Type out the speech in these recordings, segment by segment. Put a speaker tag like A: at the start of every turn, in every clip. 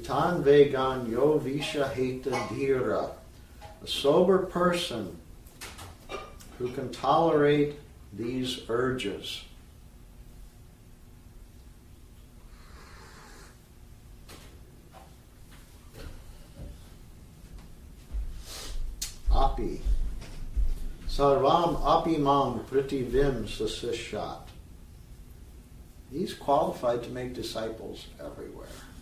A: Chitan vegan yo visha heta dhira. A sober person who can tolerate these urges. Api. Sarvam apimam pritivim sasishat. He's qualified to make disciples everywhere.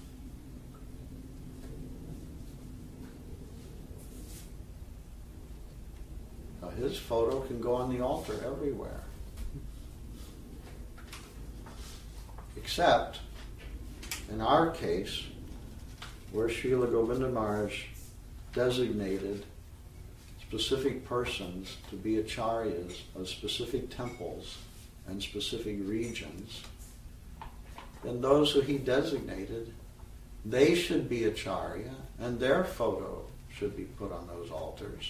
A: Now his photo can go on the altar everywhere. Except, in our case, where Srila Govinda Maharaj designated specific persons to be acharyas of specific temples and specific regions, then those who he designated, they should be acharya, and their photo should be put on those altars.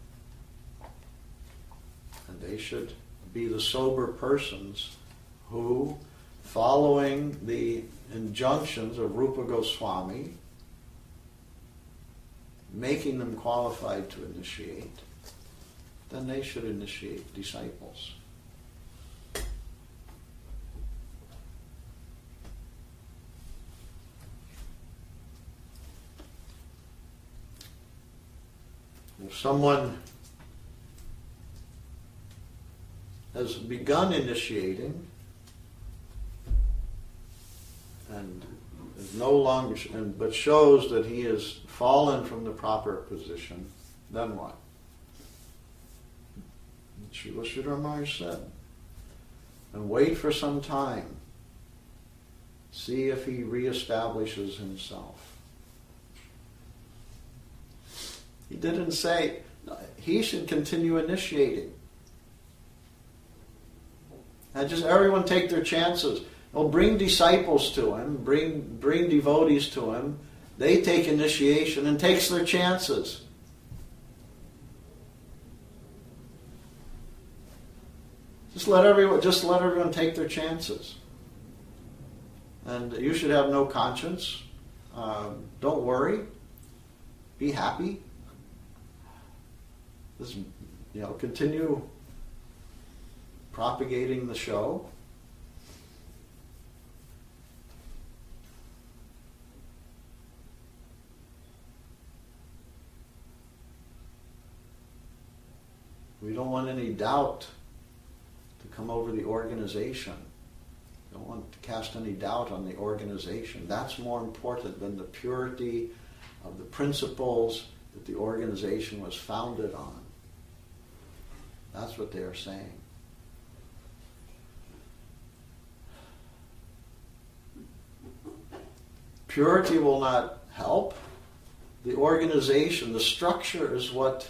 A: And they should be the sober persons who, following the injunctions of Rupa Goswami, making them qualified to initiate, then they should initiate disciples. If someone has begun initiating and is no longer, but shows that he has fallen from the proper position, then what? Srila Sridhar Maharaj said, and wait for some time. See if he reestablishes himself. He didn't say he should continue initiating. And just everyone take their chances. Well, bring disciples to him, bring devotees to him. They take initiation and takes their chances. Just let everyone take their chances. And you should have no conscience. Don't worry. Be happy. Just, continue propagating the show. We don't want any doubt to come over the organization. We don't want to cast any doubt on the organization. That's more important than the purity of the principles that the organization was founded on. That's what they are saying. Purity will not help. The organization, the structure is what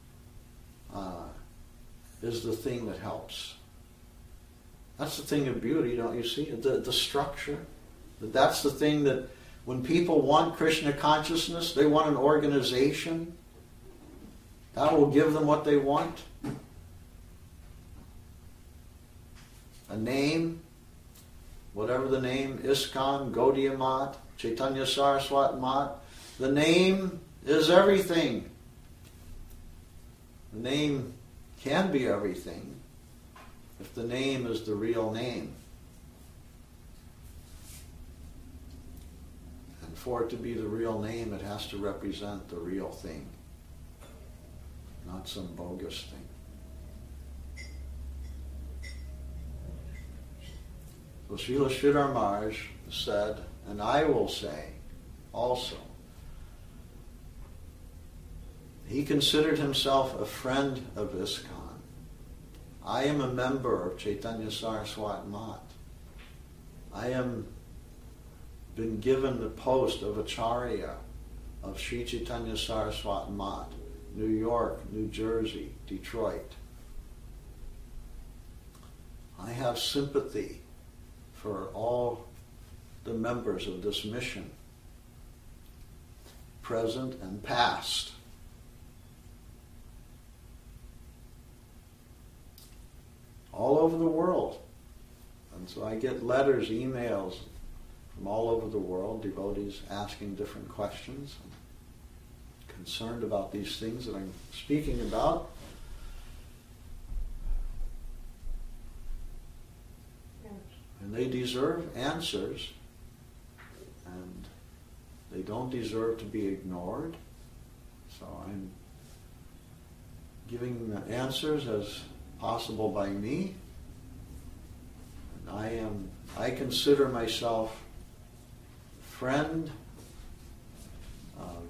A: is the thing that helps. That's the thing of beauty, don't you see? The structure. That's the thing that when people want Krishna consciousness, they want an organization. That will give them what they want. A name, whatever the name, ISKCON, Gaudiya Math, Chaitanya Saraswat Math. The name is everything. The name can be everything if the name is the real name. And for it to be the real name, it has to represent the real thing, not some bogus thing. So Srila Sridhar Maharaj said, and I will say also, he considered himself a friend of ISKCON. I am a member of Chaitanya Saraswat Math. I am been given the post of Acharya of Sri Chaitanya Saraswat Math, New York, New Jersey, Detroit. I have sympathy for all the members of this mission, present and past. All over the world. And so I get letters, emails from all over the world, devotees asking different questions, concerned about these things that I'm speaking about. And they deserve answers, and they don't deserve to be ignored. So I'm giving the answers as possible by me. And I consider myself friend of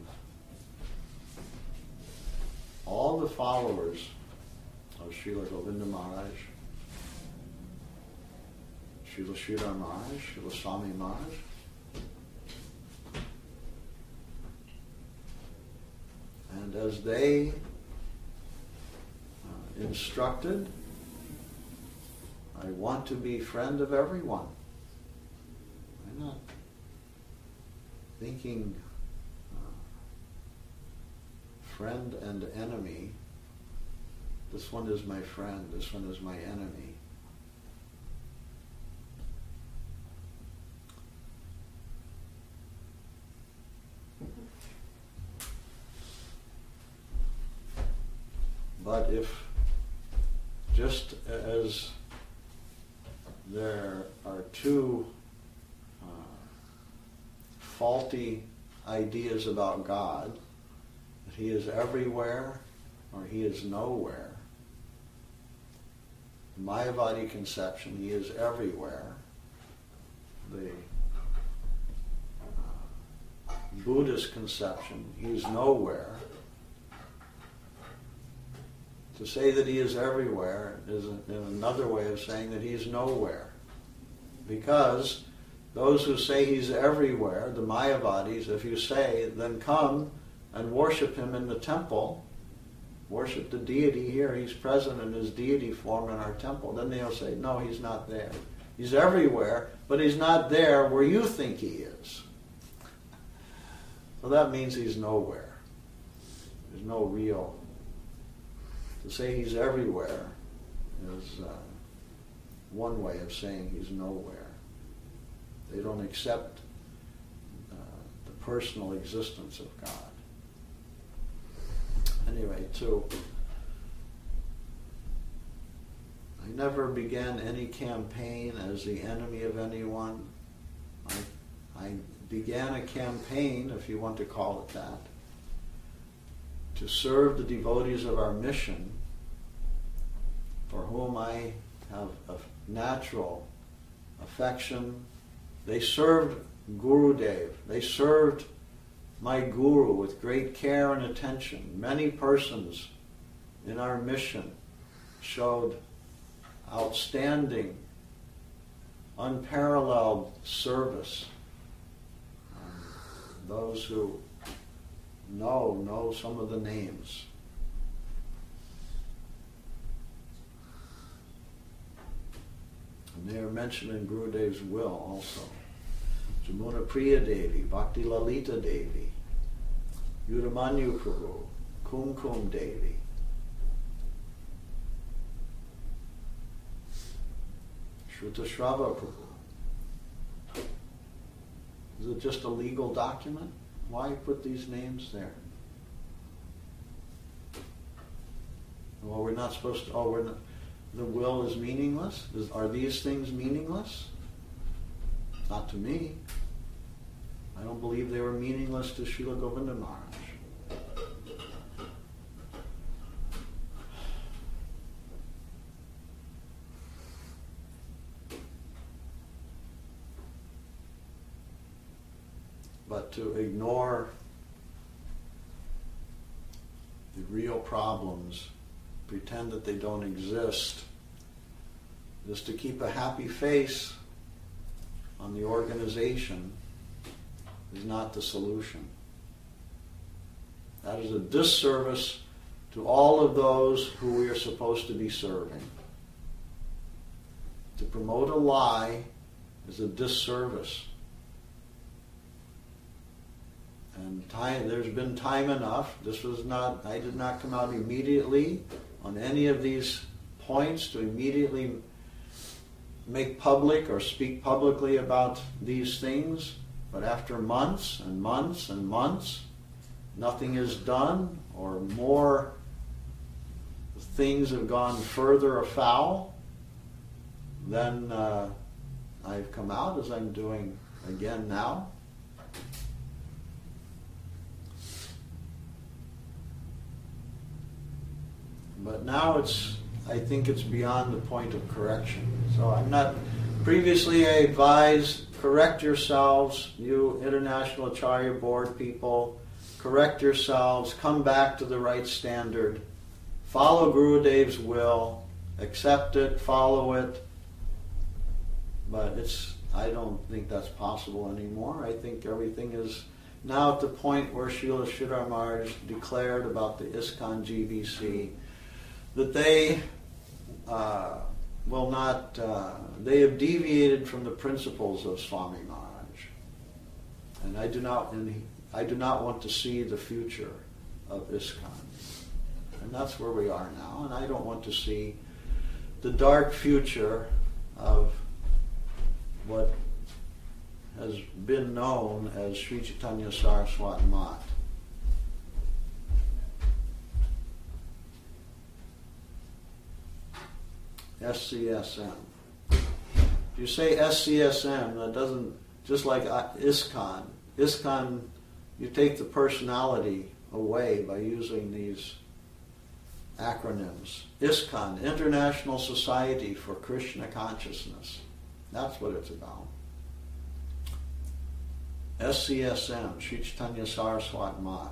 A: all the followers of Srila Govinda Maharaj, Srila Sridhar Maharaj, Srila Swami Maharaj. And as they instructed, I want to be friend of everyone. I'm not thinking friend and enemy. This one is my friend, this one is my enemy. But if, just as there are two faulty ideas about God, that He is everywhere or He is nowhere. The Mayavadi conception, He is everywhere. The Buddhist conception, He is nowhere. To say that He is everywhere is another way of saying that He is nowhere. Because those who say He's everywhere, the Mayavadis, if you say, then come and worship Him in the temple, worship the deity here, He's present in His deity form in our temple, then they'll say, no, He's not there. He's everywhere, but He's not there where you think He is. So that means He's nowhere. There's no real. To say He's everywhere is one way of saying He's nowhere. They don't accept the personal existence of God. Anyway, I never began any campaign as the enemy of anyone. I began a campaign, if you want to call it that, to serve the devotees of our mission, for whom I have a natural affection. They served Gurudev. They served my Guru with great care and attention. Many persons in our mission showed outstanding, unparalleled service. Those who know some of the names. And they are mentioned in Gurudev's will also. Jamuna Priya Devi, Bhakti Lalita Devi, Yudamanyu Prabhu, Kumkum Devi. Shrutashrava Prabhu. Is it just a legal document? Why put these names there? Well, we're not supposed to, the will is meaningless? Are these things meaningless? Not to me. I don't believe they were meaningless to Srila Govinda Maharaj. But to ignore the real problems, pretend that they don't exist, just to keep a happy face on the organization is not the solution. That is a disservice to all of those who we are supposed to be serving. To promote a lie is a disservice. And there's been time enough. I did not come out immediately on any of these points to immediately make public or speak publicly about these things, but after months and months and months, nothing is done, or more things have gone further afoul, then I've come out, as I'm doing again now. But now I think it's beyond the point of correction. So I'm not, previously I advised, correct yourselves, you International Acharya Board people, correct yourselves, come back to the right standard, follow Gurudev's will, accept it, follow it. But I don't think that's possible anymore. I think everything is now at the point where Srila Sridhar Maharaj declared about the ISKCON GBC that they will not, they have deviated from the principles of Swami Maharaj. And I do not want to see the future of ISKCON. And that's where we are now. And I don't want to see the dark future of what has been known as Sri Chaitanya Saraswat Math. SCSM. If you say SCSM, that doesn't, just like ISKCON. ISKCON, you take the personality away by using these acronyms. ISKCON, International Society for Krishna Consciousness. That's what it's about. SCSM, Sri Chaitanya Saraswat Math.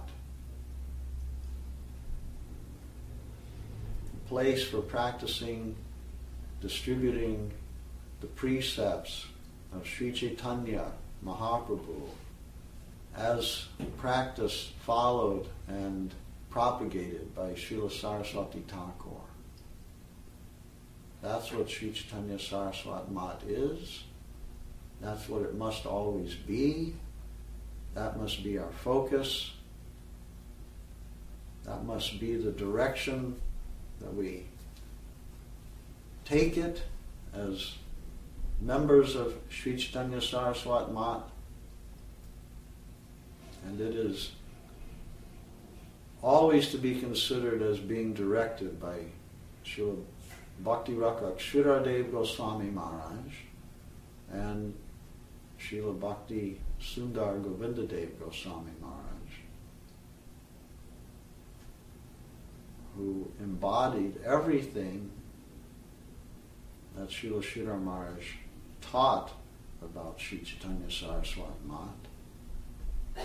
A: Place for practicing, distributing the precepts of Sri Chaitanya Mahaprabhu as practiced, followed, and propagated by Srila Saraswati Thakur. That's what Sri Chaitanya Saraswat Math is. That's what it must always be. That must be our focus. That must be the direction that we take it as members of Sri Chaitanya Saraswat Math. And it is always to be considered as being directed by Srila Bhakti Rakshak Sridhar Goswami Maharaj and Srila Bhakti Sundar Govindadev Goswami Maharaj, who embodied everything that Srila Sridhar Maharaj taught about Sri Chaitanya Saraswat Math.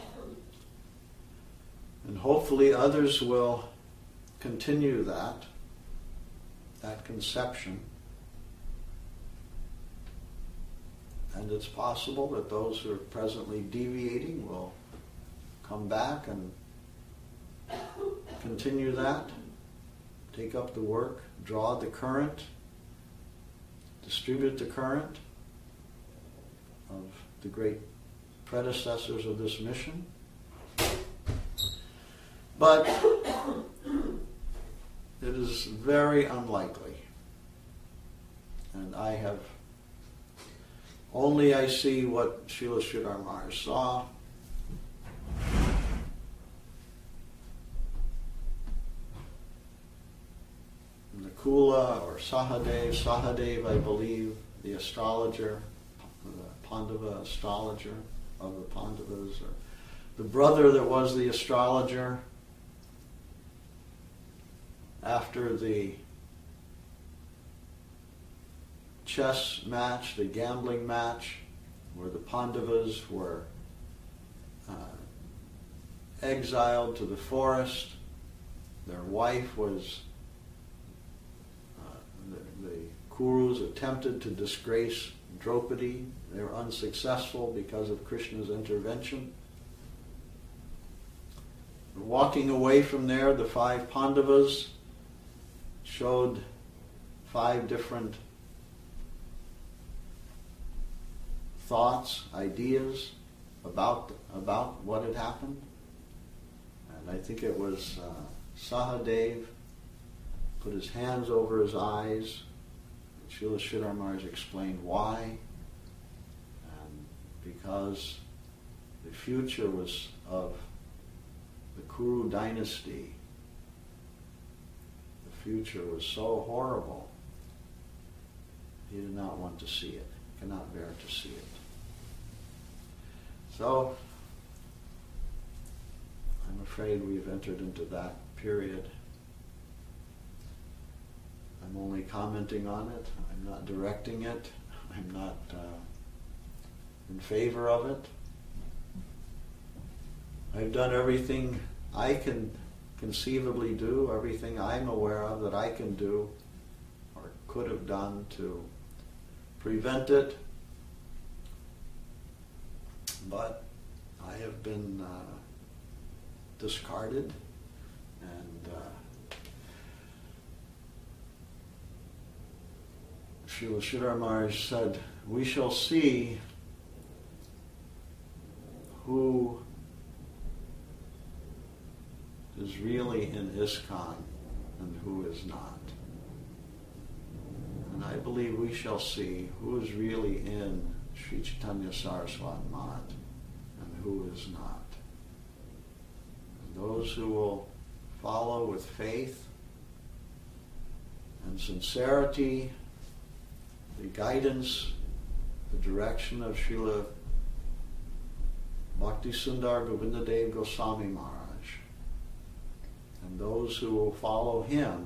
A: And hopefully others will continue that conception. And it's possible that those who are presently deviating will come back and continue that, take up the work, draw the current, distribute the current of the great predecessors of this mission. But it is very unlikely. And I see what Srila Sridhar Maharaj saw. Nakula or Sahadev, I believe, the astrologer, the Pandava astrologer of the Pandavas, or the brother that was the astrologer after the chess match, the gambling match, where the Pandavas were exiled to the forest. Their wife was, the Kurus attempted to disgrace Draupadi. They were unsuccessful because of Krishna's intervention. Walking away from there, the 5 Pandavas showed 5 different thoughts, ideas about what had happened. And I think it was Sahadev put his hands over his eyes, Srila Sridhar Maharaj explained why, and because the future was of the Kuru dynasty, the future was so horrible, he did not want to see it, cannot bear to see it. So, I'm afraid we've entered into that period. I'm only commenting on it. I'm not directing it. I'm not in favor of it. I've done everything I can conceivably do, everything I'm aware of that I can do or could have done to prevent it. But I have been discarded, and Srila Sridhar Maharaj said, we shall see who is really in ISKCON and who is not. And I believe we shall see who is really in Sri Chaitanya Saraswati Math and who is not. And those who will follow with faith and sincerity the guidance, the direction of Srila Bhakti Sundar Govindadev Goswami Maharaj, and those who will follow him,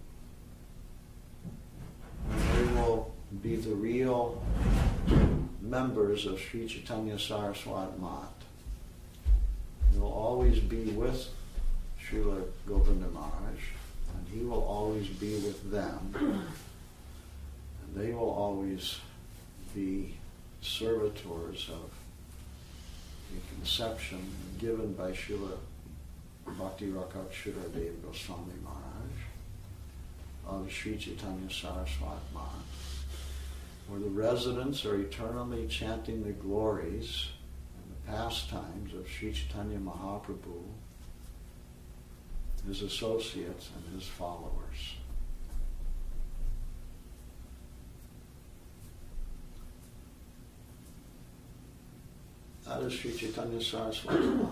A: they will be the real members of Sri Chaitanya Saraswati Math. They will always be with Srila Govinda Maharaj, and he will always be with them, and they will always be servitors of the conception given by Srila Bhakti Rakshara Dev Goswami Maharaj of Sri Chaitanya Saraswati Math, where the residents are eternally chanting the glories and the pastimes of Sri Chaitanya Mahaprabhu, his associates and his followers. That is Sri Chaitanya Saraswati Math.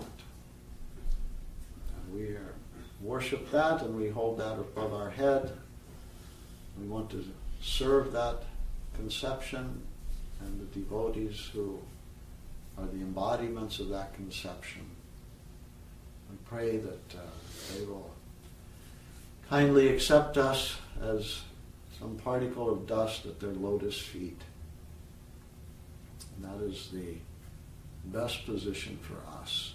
A: And we worship that and we hold that above our head. We want to serve that conception and the devotees who are the embodiments of that conception. We pray that they will kindly accept us as some particle of dust at their lotus feet. And that is the best position for us.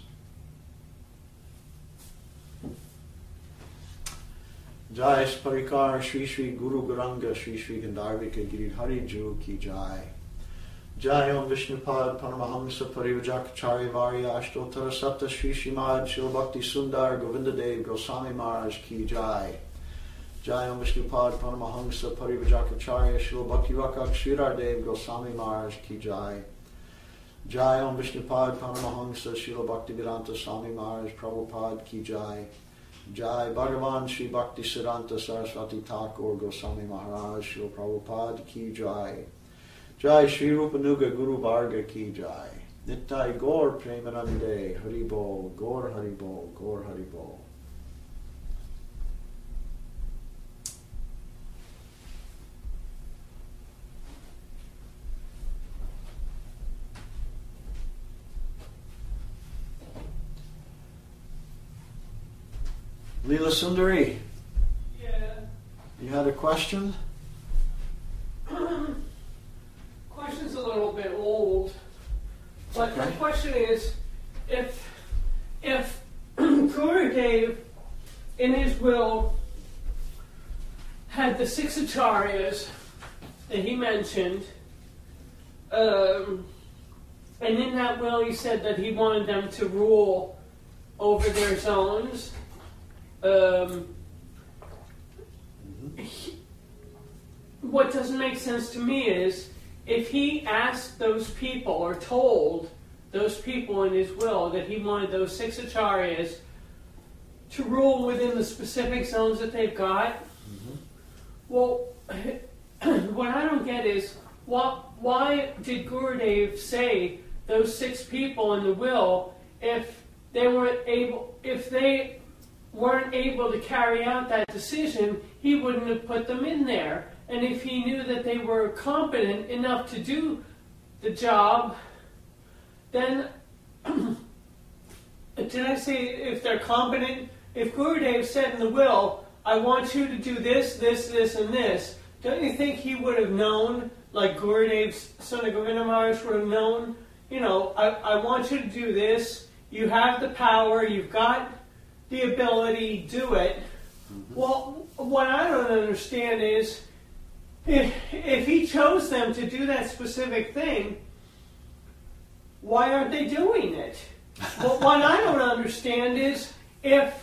A: Jai Parikar Shri Shri Guru Garanga Shri Shri Gandharvika Giridhari Ju Ki Jai. Jai Om Vishnupad Paramahamsa Parivajakacharya Varya Ashtotara Sapta Shri Srimad Srila Bhakti Sundar Govindadev Goswami Maharaj Ki Jai. Jai Om Vishnupad Paramahamsa Parivajakacharya Srila Bhakti Rakshara Dev Goswami Maharaj Ki Jai. Jai Om Vishnupad Paramahamsa Srila Bhaktivedanta Swami Maharaj Prabhupada Ki Jai. Jai Bhagavan Sri Bhakti Siddhanta Saraswati Thakur Goswami Maharaj Srila Prabhupada Ki Jai. Jai Sri Rupanuga Guru Varga Ki Jai. Nittai Gaur Premanande Haribol Gaur Haribol Gaur Haribol. Leela Sundari.
B: Yeah.
A: You had a question?
B: Question's a little bit old, but
A: Okay.
B: the question is, if Gurudev in his will had the 6 acharyas that he mentioned, and in that will he said that he wanted them to rule over their zones. What doesn't make sense to me is if he asked those people or told those people in his will that he wanted those 6 acharyas to rule within the specific zones that they've got, well, what I don't get is why did Gurudev say those 6 people in the will if they weren't able to carry out that decision, he wouldn't have put them in there. And if he knew that they were competent enough to do the job, then did I say if they're competent? If Gurudev said in the will, I want you to do this, this, this, and this, don't you think he would have known, like Gurudev's son of Govinda Maharaj would have known, I want you to do this, you have the power, you've got the ability, do it. Mm-hmm. Well, what I don't understand is, if he chose them to do that specific thing, why aren't they doing it? But what I don't understand is, if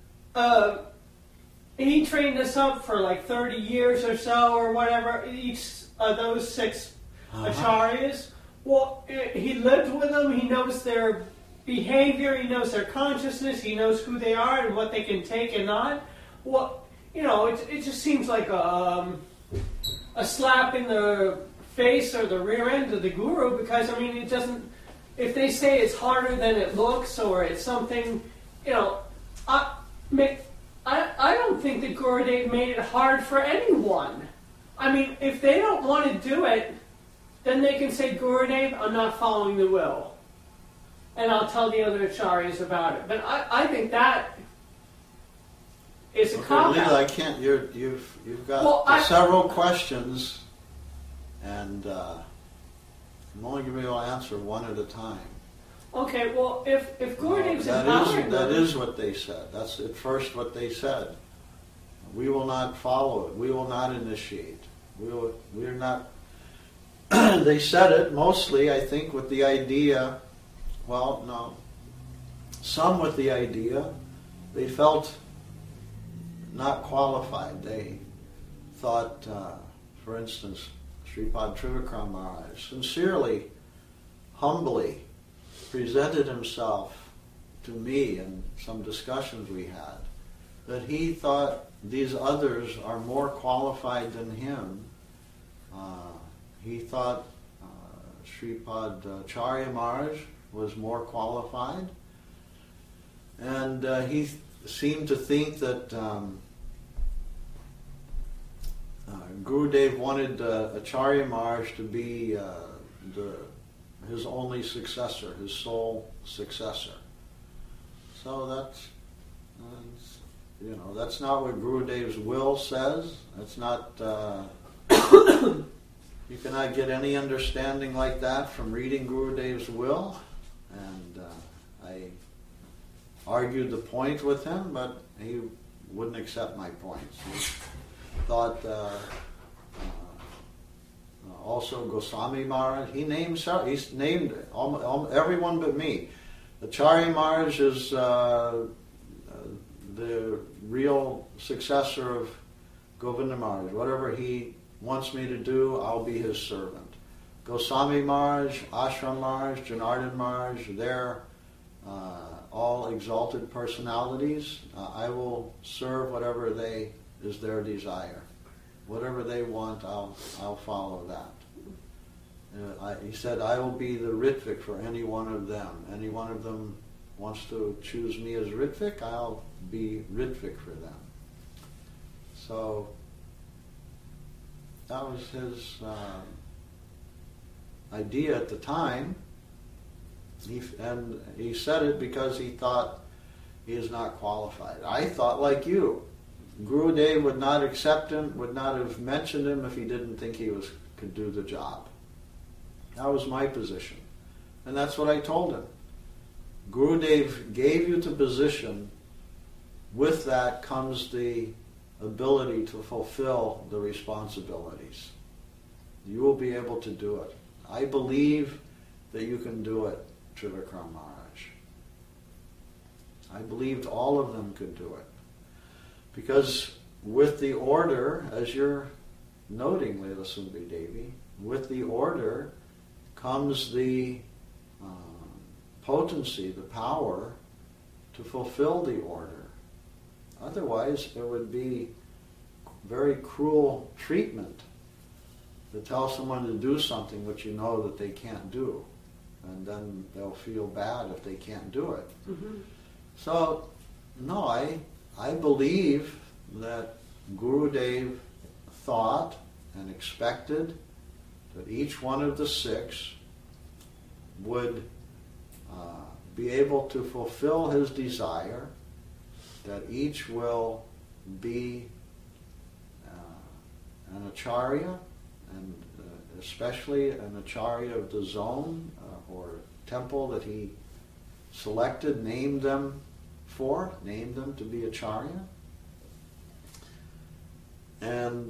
B: he trained us up for like 30 years or so, or whatever, each of those 6 acharyas, well, he lived with them, he knows their behavior, he knows their consciousness, he knows who they are and what they can take and not. Well, it just seems like a slap in the face or the rear end of the guru, because, it doesn't, if they say it's harder than it looks, or it's something, I don't think that Gurudev made it hard for anyone. If they don't want to do it, then they can say, Gurudev, I'm not following the will. And I'll tell the other acharyas about it. But I think that is a cop-out.
A: Leela, I can't. You've got several questions, and I'm only going to be able to answer one at a time.
B: Okay. Well, if Gurudev's empowering them,
A: that is what they said. That's at first what they said. We will not follow it. We will not initiate. We're not. They said it mostly, I think, with the idea. Well, no. Some with the idea they felt not qualified. They thought, for instance, Sripad Trivikram Maharaj sincerely, humbly presented himself to me in some discussions we had, that he thought these others are more qualified than him. He thought Sripad Acharya Maharaj was more qualified, and he seemed to think that Gurudev wanted Acharya Maharaj to be his only successor, his sole successor. So that's not what Gurudev's will says. That's not. You cannot get any understanding like that from reading Gurudev's will. And I argued the point with him, but he wouldn't accept my points. He thought also Goswami Maharaj. He's named everyone but me. Acharya Maharaj is the real successor of Govinda Maharaj. Whatever he wants me to do, I'll be his servant. Goswami Maharaj, Ashram Maharaj, Janardhan Maharaj, they're all exalted personalities. I will serve whatever is their desire. Whatever they want, I'll follow that. He said, I will be the Ritvik for any one of them. Any one of them wants to choose me as Ritvik, I'll be Ritvik for them. So that was his idea at the time. And he said it because he thought he is not qualified. I thought like you. Gurudev would not accept him, would not have mentioned him if he didn't think he could do the job. That was my position. And that's what I told him. Gurudev gave you the position. With that comes the ability to fulfill the responsibilities. You will be able to do it. I believe that you can do it, Trivikram Maharaj. I believed all of them could do it. Because with the order, as you're noting, Leela Sundari Devi, with the order comes the potency, the power to fulfill the order. Otherwise, there would be very cruel treatment to tell someone to do something which you know that they can't do. And then they'll feel bad if they can't do it.
B: Mm-hmm.
A: So, no, I believe that Gurudev thought and expected that each one of the 6 would be able to fulfill his desire, that each will be an acharya, and especially an acharya of the zone or temple that he selected, named them to be acharya. And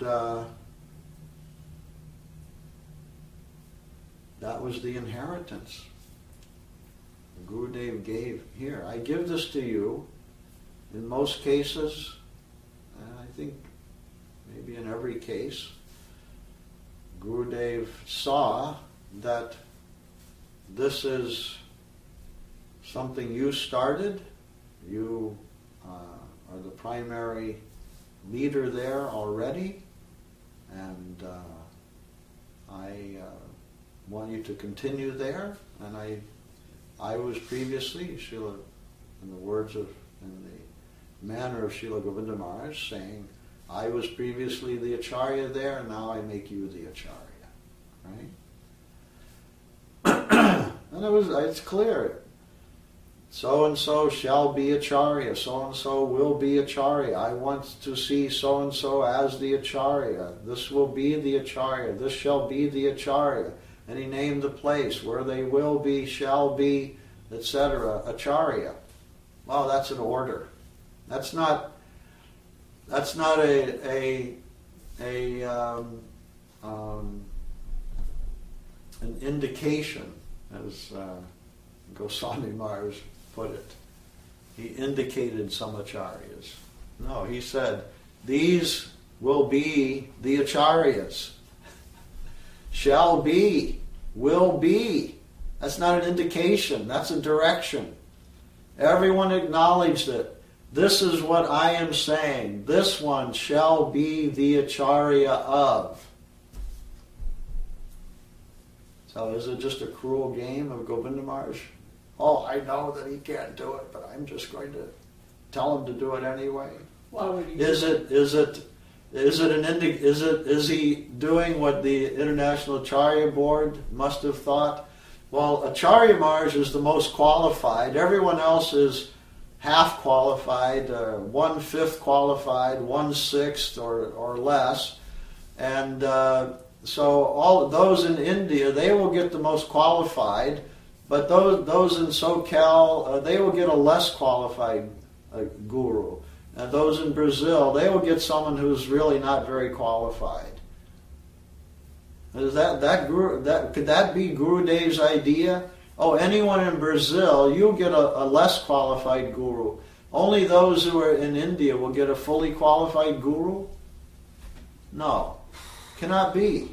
A: that was the inheritance Gurudev gave here. I give this to you. In most cases, I think maybe in every case, Gurudev saw that this is something you started. You are the primary leader there already, and I want you to continue there. And I was previously, Srila, in the manner of Srila Govinda Maharaj, saying, I was previously the acharya there, and now I make you the acharya. Right? And it's clear. So-and-so shall be acharya. So-and-so will be acharya. I want to see so-and-so as the acharya. This will be the acharya. This shall be the acharya. And he named the place where they will be, shall be, etc. Acharya. Well, that's an order. That's not an indication, as Goswami Maharaj put it. He indicated some acharyas. No, he said, these will be the acharyas. Shall be, will be. That's not an indication, that's a direction. Everyone acknowledged it. This is what I am saying. This one shall be the acharya of. So is it just a cruel game of Govinda Maharaj? Oh, I know that he can't do it, but I'm just going to tell him to do it anyway.
B: Why would he?
A: Is he doing what the International Acharya Board must have thought? Well, Acharya Maharaj is the most qualified. Everyone else is half qualified, 1/5 qualified, 1/6 or less. And so all of those in India, they will get the most qualified, but those in SoCal, they will get a less qualified guru. And those in Brazil, they will get someone who's really not very qualified. Is could that be Gurudev's idea? Oh, anyone in Brazil, you'll get a less qualified guru. Only those who are in India will get a fully qualified guru? No, cannot be.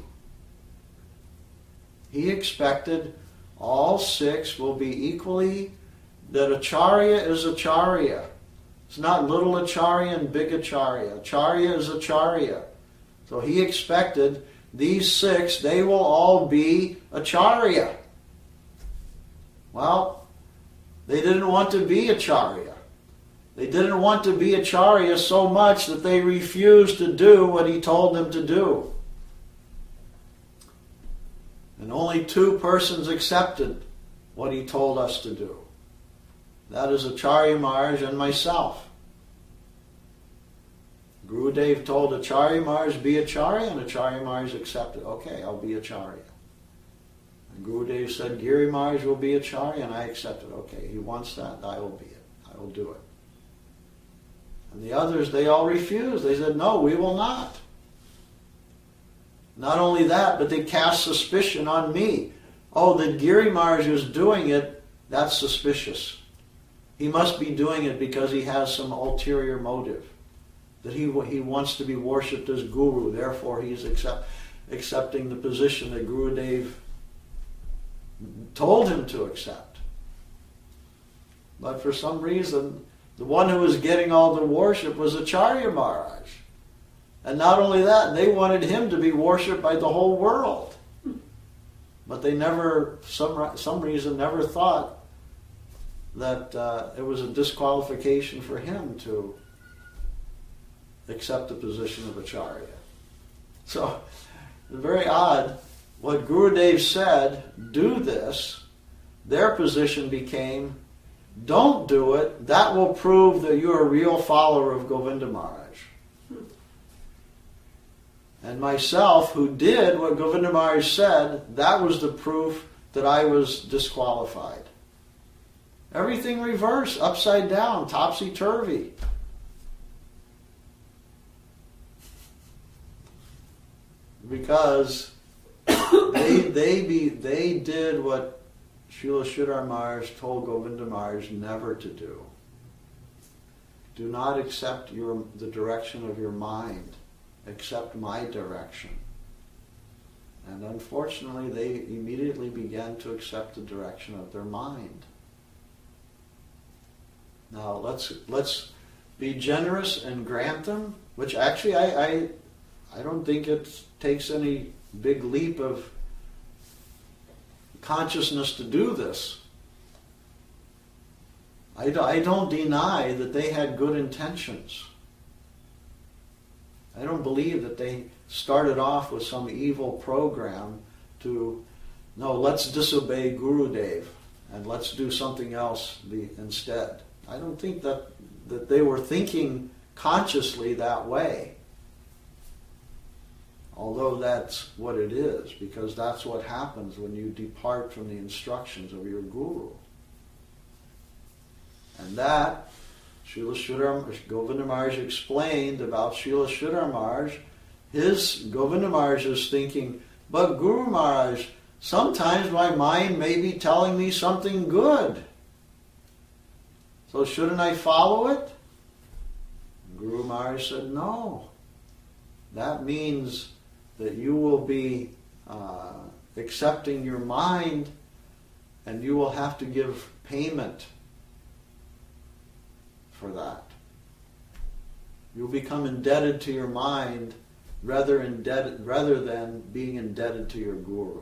A: He expected all 6 will be equally, that acharya is acharya. It's not little acharya and big acharya. Acharya is acharya. So he expected these 6, they will all be acharya. Well, they didn't want to be acharya. They didn't want to be acharya so much that they refused to do what he told them to do. And only 2 persons accepted what he told us to do. That is Acharya Maharaj and myself. Gurudev told Acharya Maharaj be Acharya, and Acharya Maharaj accepted. Okay, I'll be Acharya. And Gurudev said Giri Maharaj will be Acharya, and I accepted. Okay, he wants that, I will be it. I will do it. And the others, they all refused. They said, no, we will not. Not only that, but they cast suspicion on me. Oh, that Giri Maharaj is doing it, that's suspicious. He must be doing it because he has some ulterior motive. That he wants to be worshipped as guru, therefore he is accepting the position that Gurudev told him to accept. But for some reason, the one who was getting all the worship was Acharya Maharaj. And not only that, they wanted him to be worshipped by the whole world. But they never, some reason, never thought that it was a disqualification for him to accept the position of Acharya. So, it's very odd. What Gurudev said, do this, their position became, don't do it, that will prove that you're a real follower of Govinda Maharaj. And myself, who did what Govinda Maharaj said, that was the proof that I was disqualified. Everything reversed, upside down, topsy-turvy. Because they did what Srila Sridhar Maharaj told Govinda Maharaj never to do. Do not accept the direction of your mind. Accept my direction. And unfortunately, they immediately began to accept the direction of their mind. Now, let's be generous and grant them, which actually I don't think it takes any big leap of consciousness to do this. I don't deny that they had good intentions. I don't believe that they started off with some evil program let's disobey Gurudev and let's do something else instead. I don't think that they were thinking consciously that way. Although that's what it is, because that's what happens when you depart from the instructions of your Guru. And that Govinda Maharaj explained about Srila Sridhar Maharaj. Govinda Maharaj is thinking, but Guru Maharaj, sometimes my mind may be telling me something good. So shouldn't I follow it? Guru Maharaj said, no. That means that you will be accepting your mind and you will have to give payment for that. You'll become indebted to your mind rather than being indebted to your Guru.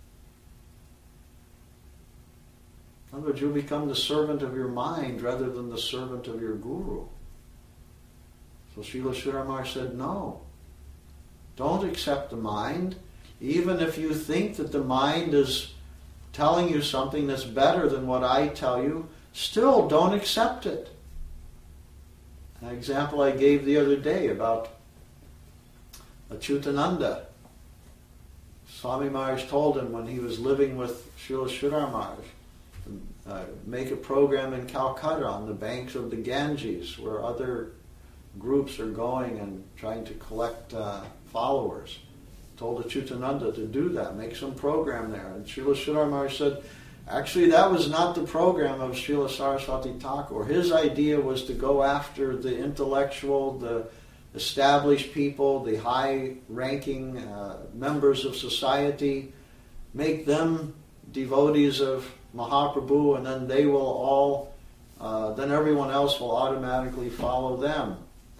A: In other words, you'll become the servant of your mind rather than the servant of your Guru. So Srila Sridhar Maharaj said, no. Don't accept the mind, even if you think that the mind is telling you something that's better than what I tell you, still don't accept it. An example I gave the other day about Achyutananda. Swami Maharaj told him when he was living with Srila Sridhar Maharaj to make a program in Calcutta on the banks of the Ganges, where other groups are going and trying to collect followers. Told Achyutananda to do that, make some program there. And Srila Sridhar Maharaj said, actually that was not the program of Srila Saraswati Thakur. His idea was to go after the intellectual, the established people, the high-ranking members of society, make them devotees of Mahaprabhu, and then they will all, then everyone else will automatically follow them.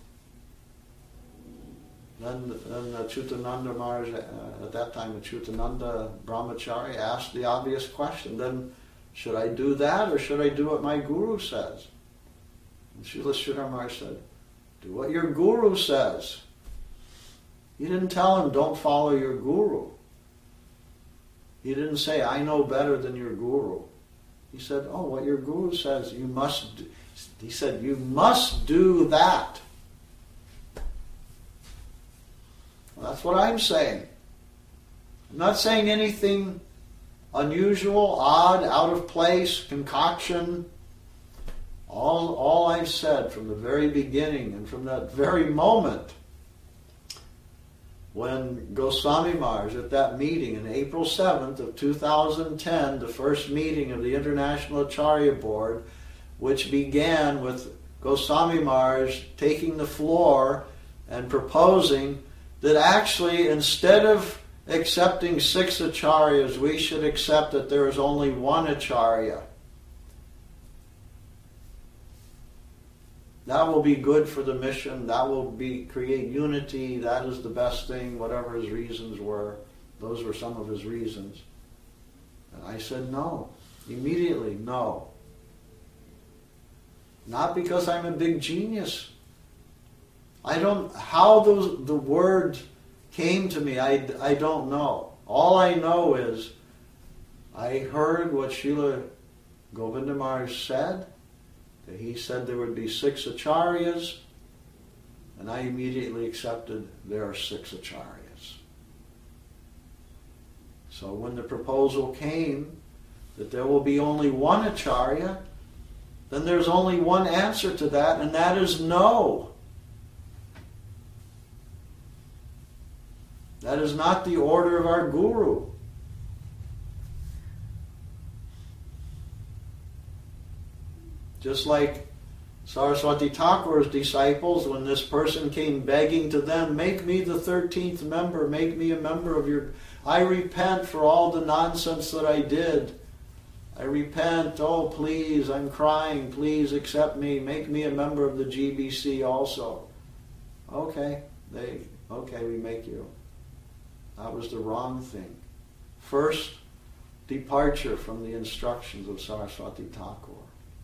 A: Then Achyutananda Maharaj, at that time Achyutananda Brahmachari, asked the obvious question, then should I do that or should I do what my Guru says? And Srila Sridhar Maharaj said, do what your Guru says. He didn't tell him, don't follow your Guru. He didn't say, I know better than your Guru. He said, oh, what your Guru says, you must do. He said, you must do that. Well, that's what I'm saying. I'm not saying anything unusual, odd, out of place, concoction. All I've said from the very beginning and from that very moment when Goswami Maharaj at that meeting in April 7th of 2010, the first meeting of the International Acharya Board, which began with Goswami Maharaj taking the floor and proposing that actually instead of accepting 6 acharyas, we should accept that there is only one acharya. that will be good for the mission, that will create unity, that is the best thing, whatever his reasons were. Those were some of his reasons. And I said no. Immediately, no. Not because I'm a big genius. How the word came to me, I don't know. All I know is I heard what Srila Govinda Maharaj said, that he said there would be 6 acharyas, and I immediately accepted there are 6 acharyas. So when the proposal came that there will be only one acharya, then there's only one answer to that, and that is no. That is not the order of our Guru. Just like Saraswati Thakur's disciples, when this person came begging to them, make me the 13th member, make me a member of your... I repent for all the nonsense that I did. I repent, oh please, I'm crying, please accept me, make me a member of the GBC also. Okay, we make you. That was the wrong thing. First departure from the instructions of Saraswati Thakur.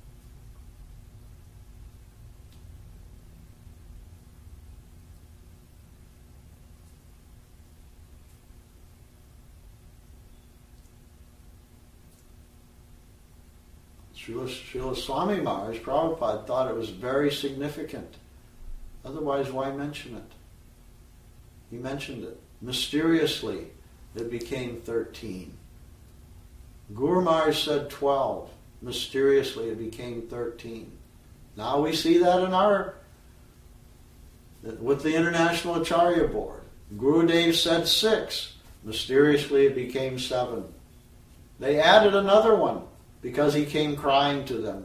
A: Srila Swami Maharaj, Prabhupada, thought it was very significant. Otherwise, why mention it? He mentioned it. Mysteriously, it became 13. Guru Maharaj said 12. Mysteriously, it became 13. Now we see that with the International Acharya Board. Gurudev said 6. Mysteriously, it became 7. They added another one, because he came crying to them.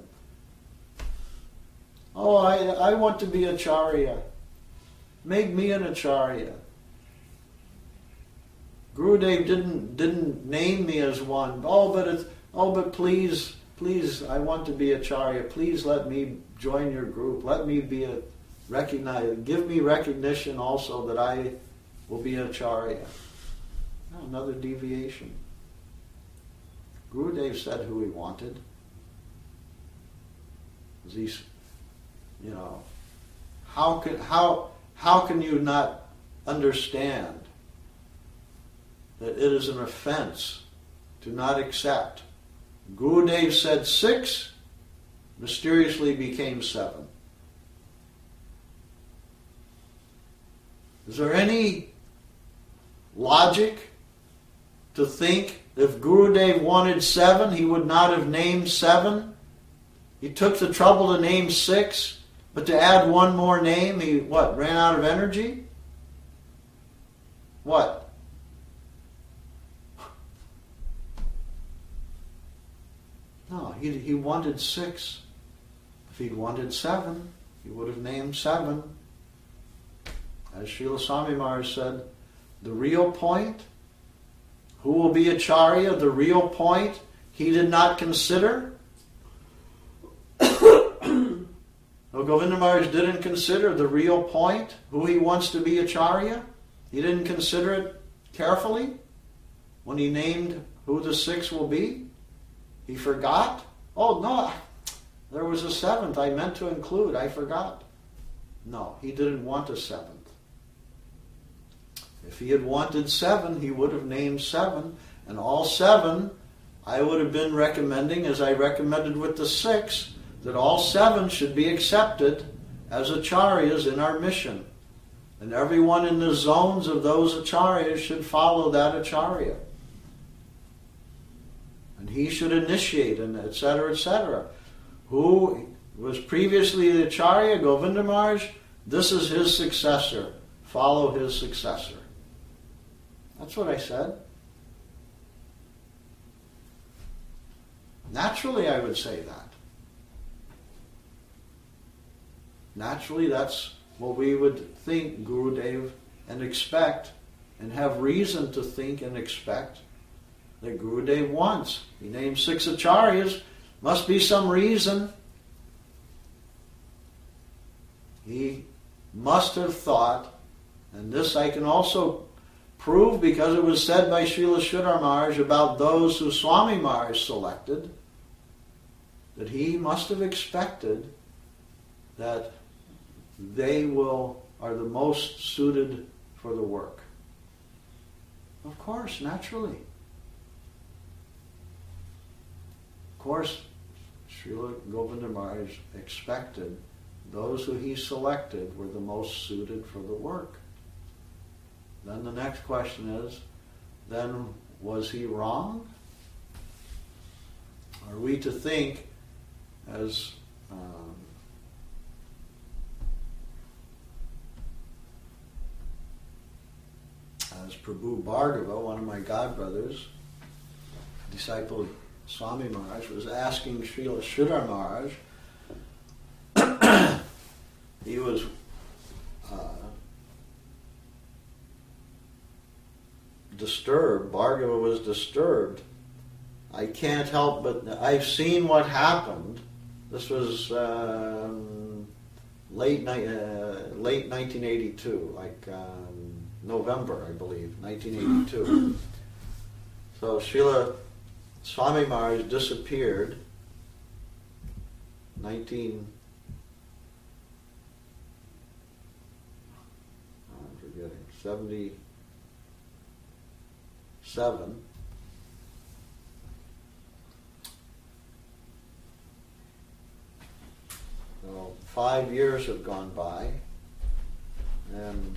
A: Oh, I want to be Acharya. Make me an Acharya. Gurudev didn't name me as one. But please, I want to be Acharya. Please let me join your group. Let me be recognized. Give me recognition also that I will be Acharya. Another deviation. Gurudev said who he wanted. How can you not understand that it is an offense to not accept? Gurudev said 6, mysteriously became 7. Is there any logic to think if Gurudev wanted 7, he would not have named 7? He took the trouble to name 6, but to add one more name, he ran out of energy? What? No, he wanted 6. If he'd wanted 7, he would have named 7. As Srila Swami Maharaj said, the real point, who will be Acharya, the real point, he did not consider. No, Govinda Maharaj didn't consider the real point, who he wants to be Acharya. He didn't consider it carefully when he named who the 6 will be. He forgot. Oh no, there was a 7th I meant to include. I forgot. No, he didn't want a 7th. If he had wanted 7, he would have named 7, and all 7 I would have been recommending, as I recommended with the 6, that all 7 should be accepted as acharyas in our mission. And everyone in the zones of those acharyas should follow that acharya. And he should initiate, and etc., etc. Who was previously the acharya, Govinda Maharaj, this is his successor. Follow his successor. That's what I said. Naturally, I would say that. Naturally, that's what we would think Gurudev and expect, and have reason to think and expect that Gurudev wants. He named 6 acharyas. Must be some reason. He must have thought, and this I can also prove because it was said by Srila Sridhar Maharaj about those who Swami Maharaj selected, that he must have expected that they are the most suited for the work. Of course, naturally. Of course, Srila Govinda Maharaj expected those who he selected were the most suited for the work. Then the next question is, then was he wrong? Are we to think, as Prabhu Bhargava, one of my godbrothers, disciple of Swami Maharaj, was asking Srila Sridhar Maharaj, he was disturbed, Bhargava was disturbed. I can't help but, I've seen what happened. This was late 1982, like November, I believe, 1982. So Srila Swami Maharaj disappeared, I'm forgetting, 77. So 5 years have gone by, and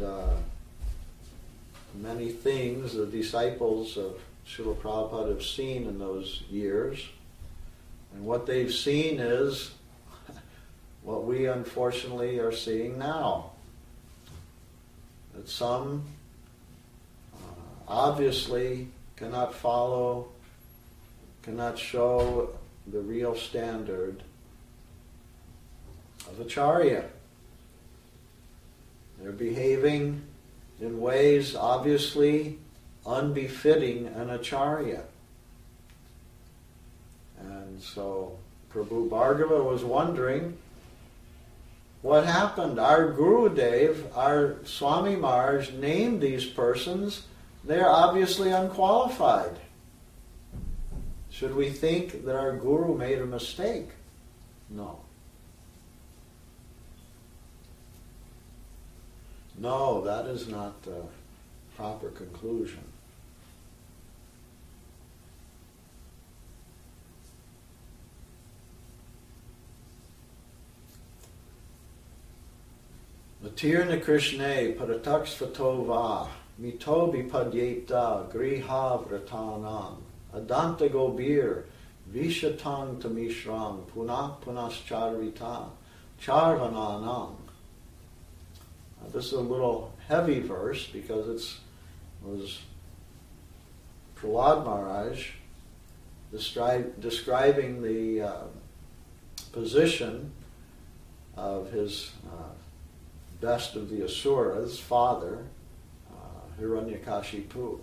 A: many things the disciples of Srila Prabhupada have seen in those years. And what they've seen is what we unfortunately are seeing now. That some obviously cannot follow, cannot show the real standard of Acharya. They're behaving in ways obviously unbefitting an Acharya. And so Prabhu Bhargava was wondering what happened. Our Gurudev, our Swami Maharaj named these persons. They're obviously unqualified. Should we think that our Guru made a mistake? No. No, that is not the proper conclusion. Matirna Krishne Parataksvato va Mito Bipadyeta Griha Vratanam Adanta Gobir Vishatang Tamishram Punah Punascharvita Charvananam. This is a little heavy verse because it was Prahlad Maharaj describing the position of his best of the Asuras, father, Hiranyakashipu.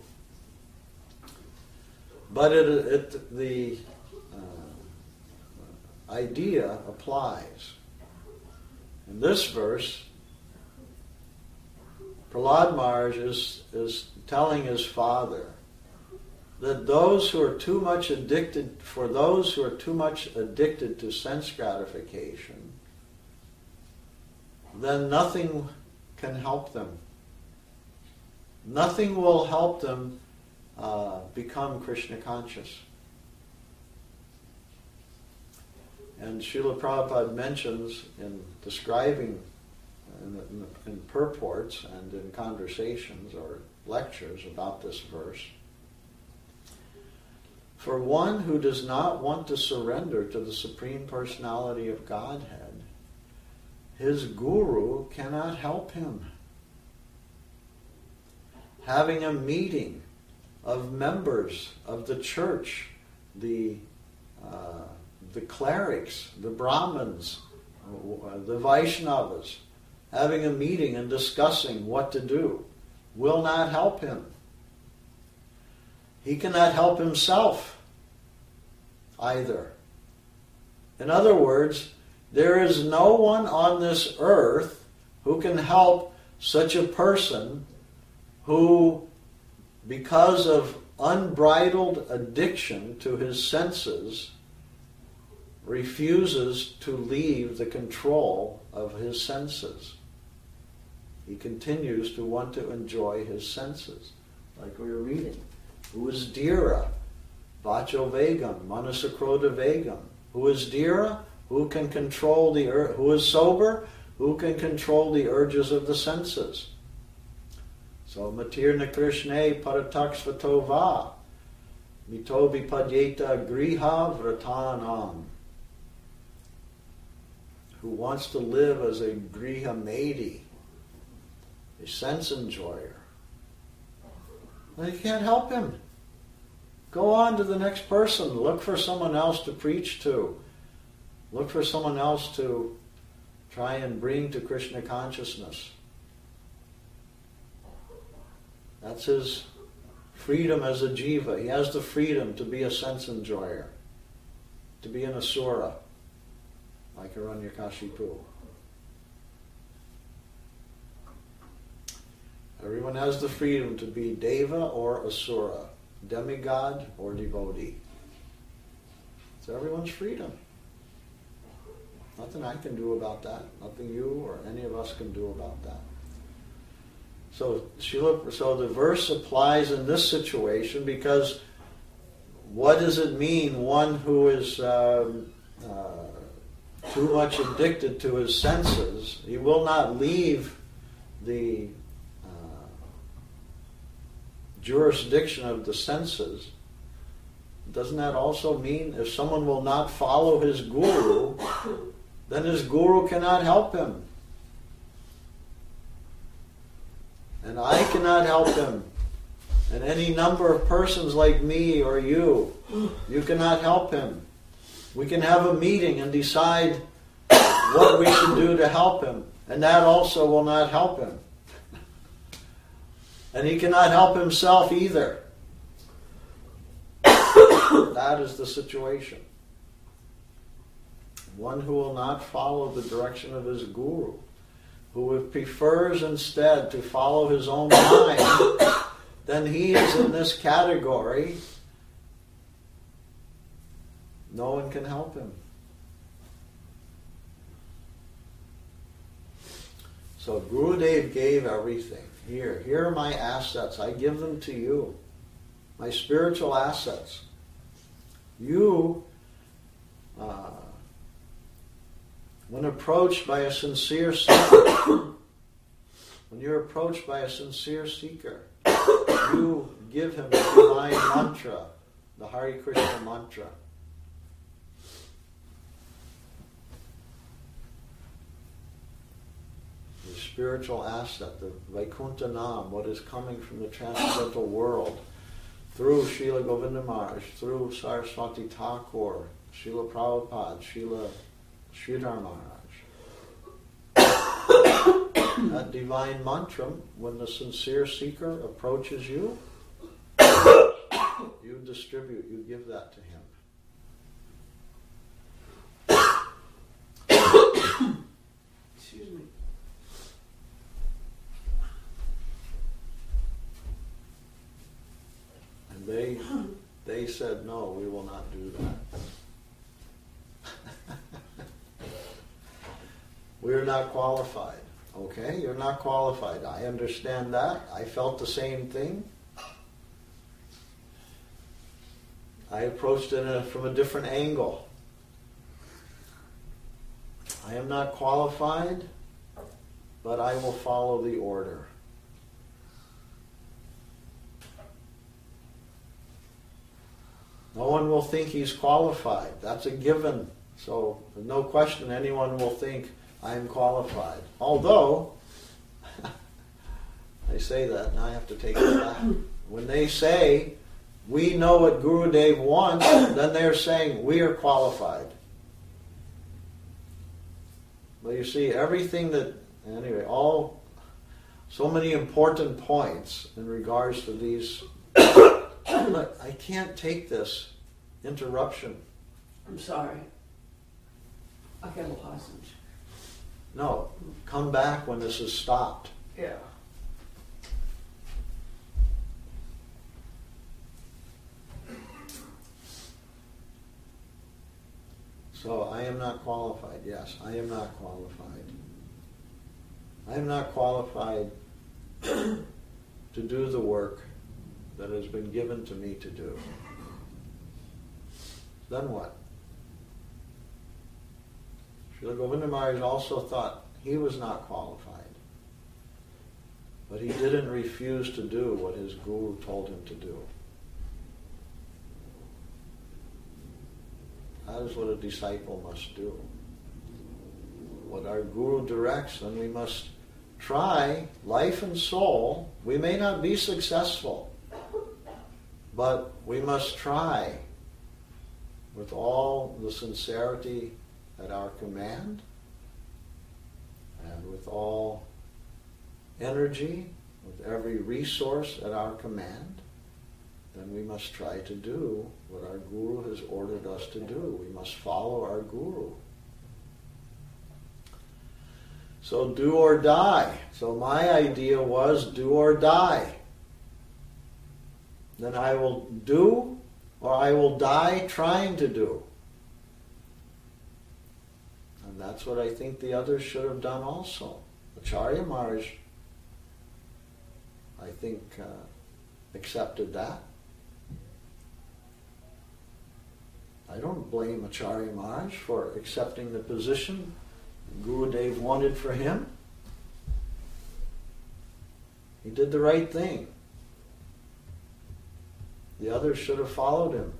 A: But the idea applies. In this verse, Prahlad Maharaj is telling his father that those who are too much addicted to sense gratification, then nothing can help them. Nothing will help them become Krishna conscious. And Srila Prabhupada mentions in describing in purports and in conversations or lectures about this verse, for one who does not want to surrender to the Supreme Personality of Godhead, his guru cannot help him. Having a meeting of members of the church, the clerics, the Brahmins, the Vaishnavas, having a meeting and discussing what to do will not help him. He cannot help himself either. In other words, there is no one on this earth who can help such a person who, because of unbridled addiction to his senses, refuses to leave the control of his senses. He continues to want to enjoy his senses. Like we were reading. Who is Dhira? Vacho Vegam, Manasakroda Vegam. Who is Dhira? Who can control who is sober? Who can control the urges of the senses? So Matirna Krishne Parataksvatova Mitobi Padyeta Griha Vratanam. Who wants to live as a Griha Maidi, a sense enjoyer. Well, you can't help him. Go on to the next person. Look for someone else to preach to. Look for someone else to try and bring to Krishna consciousness. That's his freedom as a jiva. He has the freedom to be a sense enjoyer, to be an asura, like Hiranyakashipu. Everyone has the freedom to be deva or asura, demigod or devotee. It's everyone's freedom. Nothing I can do about that. Nothing you or any of us can do about that. So the verse applies in this situation because what does it mean? One who is too much addicted to his senses, he will not leave the jurisdiction of the senses. Doesn't that also mean if someone will not follow his guru, then his guru cannot help him? And I cannot help him. And any number of persons like me or you cannot help him. We can have a meeting and decide what we should do to help him, and that also will not help him. And he cannot help himself either. That is the situation. One who will not follow the direction of his guru, who prefers instead to follow his own mind, then he is in this category. No one can help him. So Gurudev gave everything. Here are my assets. I give them to you. My spiritual assets. You, when approached by a sincere seeker, when you're approached by a sincere seeker, you give him the divine mantra, the Hare Krishna mantra. The spiritual asset, the Vaikuntha Nam, what is coming from the transcendental world, through Srila Govinda Maharaj, through Saraswati Thakur, Srila Prabhupada, Srila Sridhar Maharaj. That divine mantra, when the sincere seeker approaches you, you distribute, you give that to him.
B: Excuse me.
A: And they said, no, we will not do that. We're not qualified. Okay, you're not qualified. I understand that. I felt the same thing. I approached it from a different angle. I am not qualified, but I will follow the order. No one will think he's qualified. That's a given. So, no question anyone will think I am qualified. Although, I say that, now I have to take it back. When they say, we know what Gurudev wants, then they're saying, we are qualified. But you see, everything that, anyway, so many important points in regards to these. Look, I can't take this interruption.
B: I'm sorry. I got a hostage.
A: No, come back when this is stopped.
B: Yeah.
A: So I am not qualified. Yes, I am not qualified. I am not qualified to do the work that has been given to me to do. Then what? Srila Govinda Maharaj also thought he was not qualified. But he didn't refuse to do what his guru told him to do. That is what a disciple must do. What our guru directs, then we must try, life and soul. We may not be successful, but we must try with all the sincerity at our command and with all energy, with every resource at our command. Then we must try to do what our guru has ordered us to do. We must follow our guru. So do or die. So my idea was do or die. Then I will do or I will die trying to do. And that's what I think the others should have done also. Acharya Maharaj, I think, accepted that. I don't blame Acharya Maharaj for accepting the position Gurudev wanted for him. He did the right thing. The others should have followed him.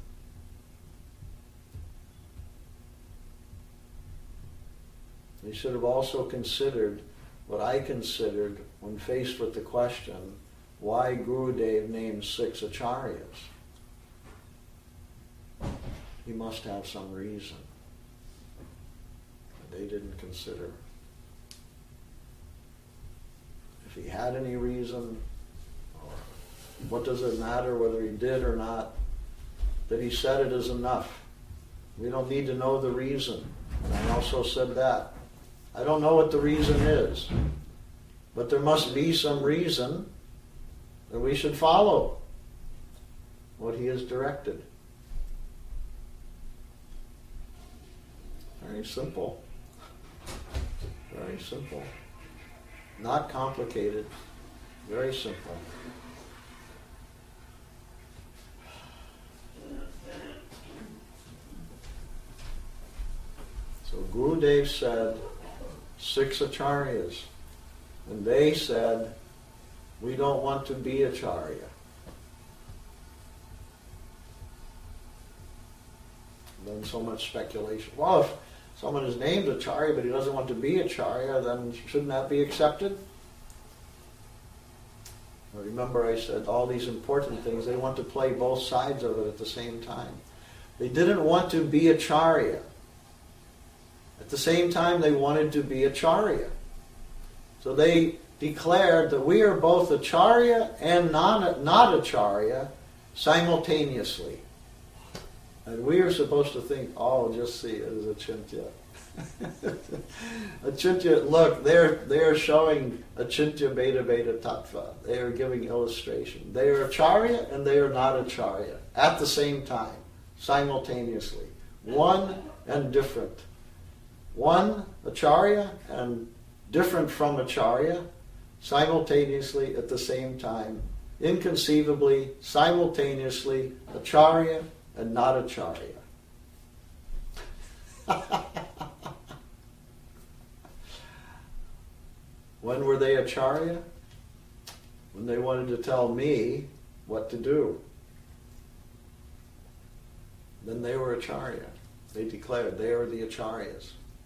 A: They should have also considered what I considered when faced with the question, why Gurudev named 6 acharyas. He must have some reason. They didn't consider. If he had any reason, or what does it matter whether he did or not? That he said it is enough. We don't need to know the reason. And I also said that. I don't know what the reason is, but there must be some reason that we should follow what he has directed. Very simple. Very simple. Not complicated. Very simple. So Gurudev said 6 acharyas. And they said, we don't want to be acharya. Then so much speculation. Well, if someone is named acharya but he doesn't want to be acharya, then shouldn't that be accepted? Well, remember I said all these important things, they want to play both sides of it at the same time. They didn't want to be acharya. At the same time they wanted to be acharya. So they declared that we are both acharya and not acharya simultaneously. And we are supposed to think, oh, just see it as achintya. Achintya, look, they're showing achintya beta beta tattva. They are giving illustration. They are acharya and they are not acharya at the same time, simultaneously. One and different. One, acharya, and different from acharya, simultaneously at the same time. Inconceivably, simultaneously, acharya and not acharya. When were they acharya? When they wanted to tell me what to do. Then they were acharya. They declared they are the acharyas.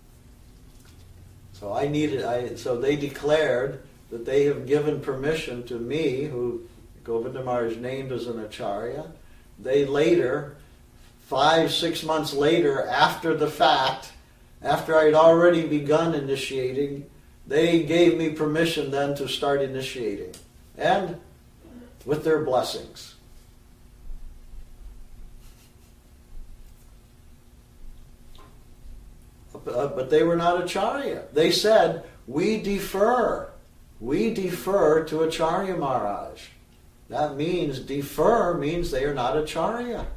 A: So they declared that they have given permission to me, who Govinda Maharaj named as an acharya. They later, 5-6 months later, after the fact, after I'd already begun initiating, they gave me permission then to start initiating. And with their blessings. but they were not Acharya. They said, we defer to Acharya Maharaj. That means, defer means they are not Acharya.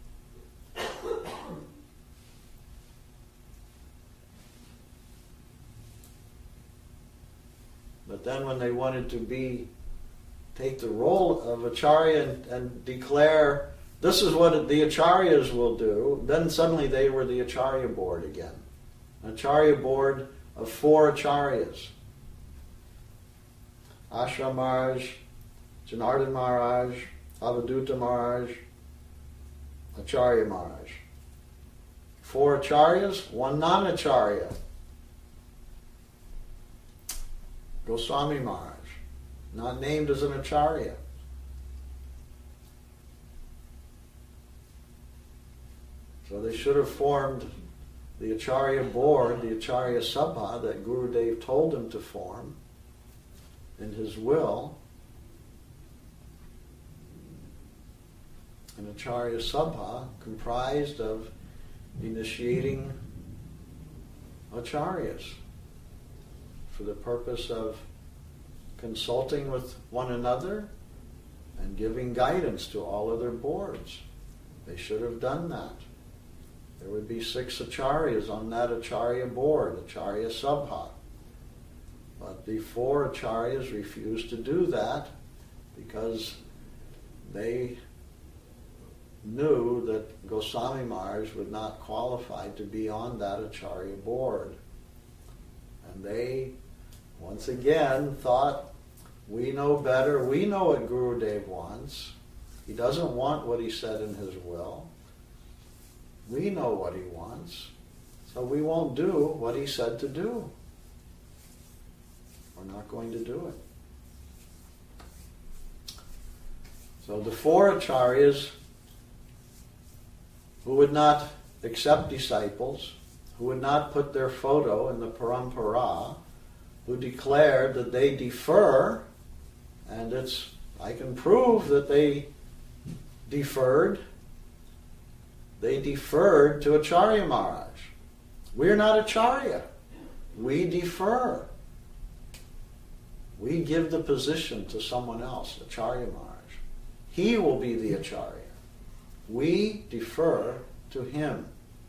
A: But then when they wanted to take the role of Acharya and declare, this is what the Acharyas will do, then suddenly they were the Acharya board again. An Acharya board of 4 Acharyas. Ashram Maharaj, Janardhan Maharaj, Avadhuta Maharaj, Acharya Maharaj. 4 Acharyas, 1 non-Acharya. Goswami Maharaj, not named as an Acharya. So they should have formed the Acharya board, the Acharya Sabha that Gurudev told them to form in his will. An Acharya Sabha comprised of initiating Acharyas for the purpose of consulting with one another and giving guidance to all other boards. They should have done that. There would be 6 Acharyas on that Acharya board, Acharya Sabha. But the 4 Acharyas refused to do that because they knew that Goswami Maharaj would not qualify to be on that Acharya board. And they, once again, thought, we know better, we know what Gurudev wants. He doesn't want what he said in his will. We know what he wants, so we won't do what he said to do. We're not going to do it. So the 4 Acharyas who would not accept disciples, who would not put their photo in the parampara, who declared that they defer, and I can prove that they deferred. They deferred to Acharya Maharaj. We're not Acharya. We defer. We give the position to someone else, Acharya Maharaj. He will be the Acharya. We defer to him.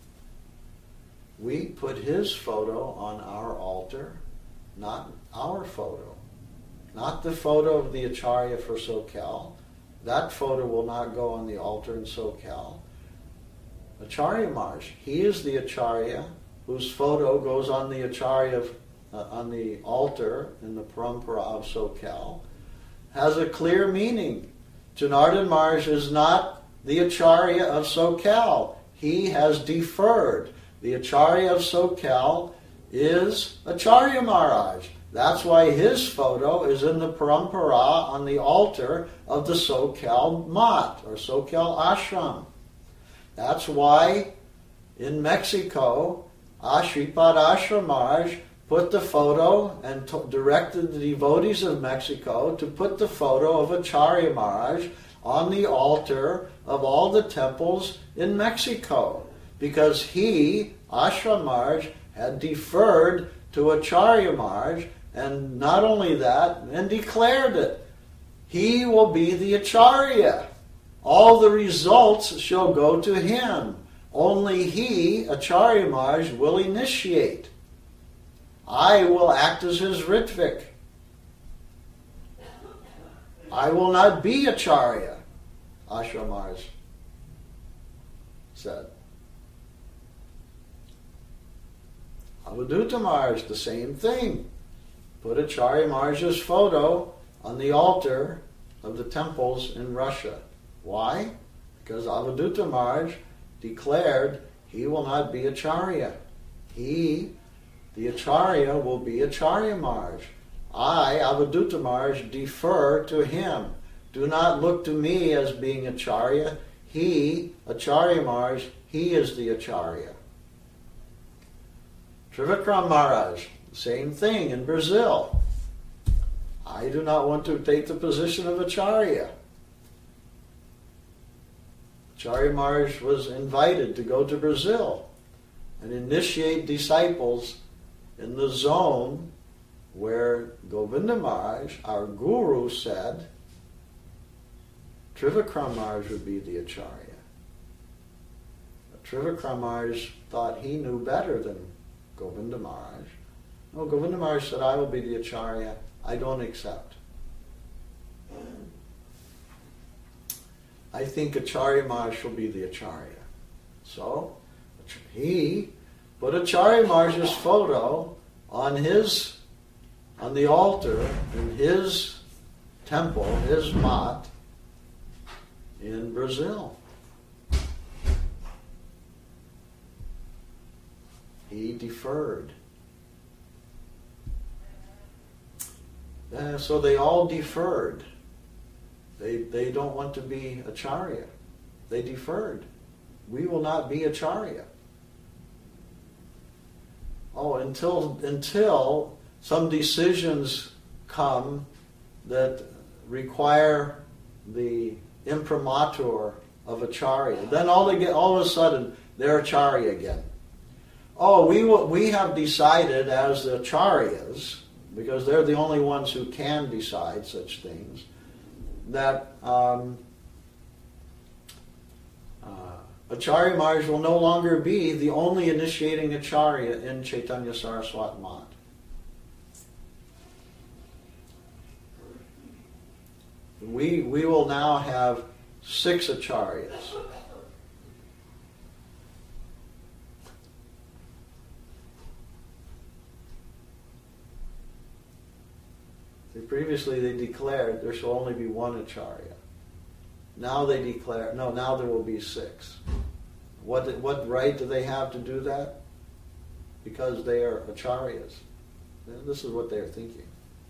A: We put his photo on our altar, not our photo. Not the photo of the Acharya for SoCal. That photo will not go on the altar in SoCal. Acharya Maharaj, he is the Acharya whose photo goes on the Acharya on the altar in the parampara of SoCal, has a clear meaning. Janardhan Maharaj is not the Acharya of SoCal. He has deferred. The Acharya of SoCal is Acharya Maharaj. That's why his photo is in the parampara on the altar of the SoCal Mat or SoCal Ashram. That's why in Mexico, Sripad Ashram Maharaj put the photo and directed the devotees of Mexico to put the photo of Acharya Maharaj on the altar of all the temples in Mexico. Because he, Ashram Maharaj, had deferred to Acharya Maharaj, and not only that, and declared it. He will be the Acharya. All the results shall go to him. Only he, Acharya Maharaj, will initiate. I will act as his Ritvik. I will not be Acharya, Ashram Maharaj said. Avadhuta Maharaj, the same thing. Put Acharya Maharaj's photo on the altar of the temples in Russia. Why? Because Avadhuta Maharaj declared he will not be Acharya. He, the Acharya, will be Acharya Maharaj. I, Avadhuta Maharaj, defer to him. Do not look to me as being Acharya. He, Acharya Maharaj, he is the Acharya. Trivikram Maharaj, same thing in Brazil. I do not want to take the position of Acharya. Acharya Maharaj was invited to go to Brazil. and initiate disciples in the zone where Govinda Maharaj, our guru, said Trivikram Maharaj would be the Acharya. But Trivikram Maharaj thought he knew better than Govinda Maharaj. No, Govinda Maharaj said, I will be the Acharya. I don't accept. I think Acharya Maharaj shall be the Acharya. So, he put Acharya Maharaj's photo on the altar in his temple, his mat, in Brazil. He deferred. So they all deferred. They don't want to be Acharya. They deferred. We will not be Acharya. Oh, until some decisions come that require the imprimatur of Acharya. Then all of a sudden they're Acharya again. Oh, we have decided as the Acharyas, because they're the only ones who can decide such things, that Acharya Maharaj will no longer be the only initiating Acharya in Chaitanya Saraswat Mat. We will now have 6 Acharyas. Previously they declared there shall only be 1 Acharya. Now they declare, no, now there will be 6. What right do they have to do that? Because they are Acharyas. This is what they are thinking.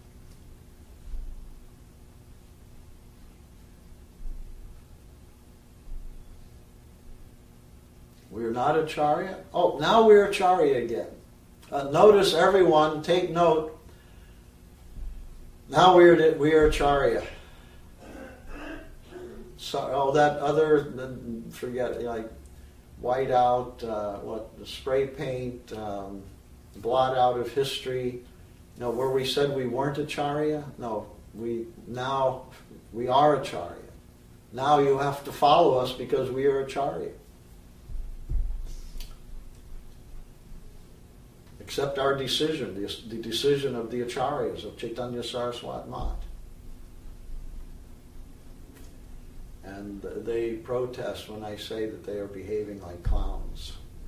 A: We are not Acharya. Oh, now we're Acharya again. Notice, everyone, take note. Now we are Acharya. So, that other, forget, like white out, the spray paint, blot out of history. No, where we said we weren't Acharya. No, we are Acharya. Now you have to follow us because we are Acharya. Accept our decision, the decision of the Acharyas of Chaitanya Saraswat Mat. And they protest when I say that they are behaving like clowns.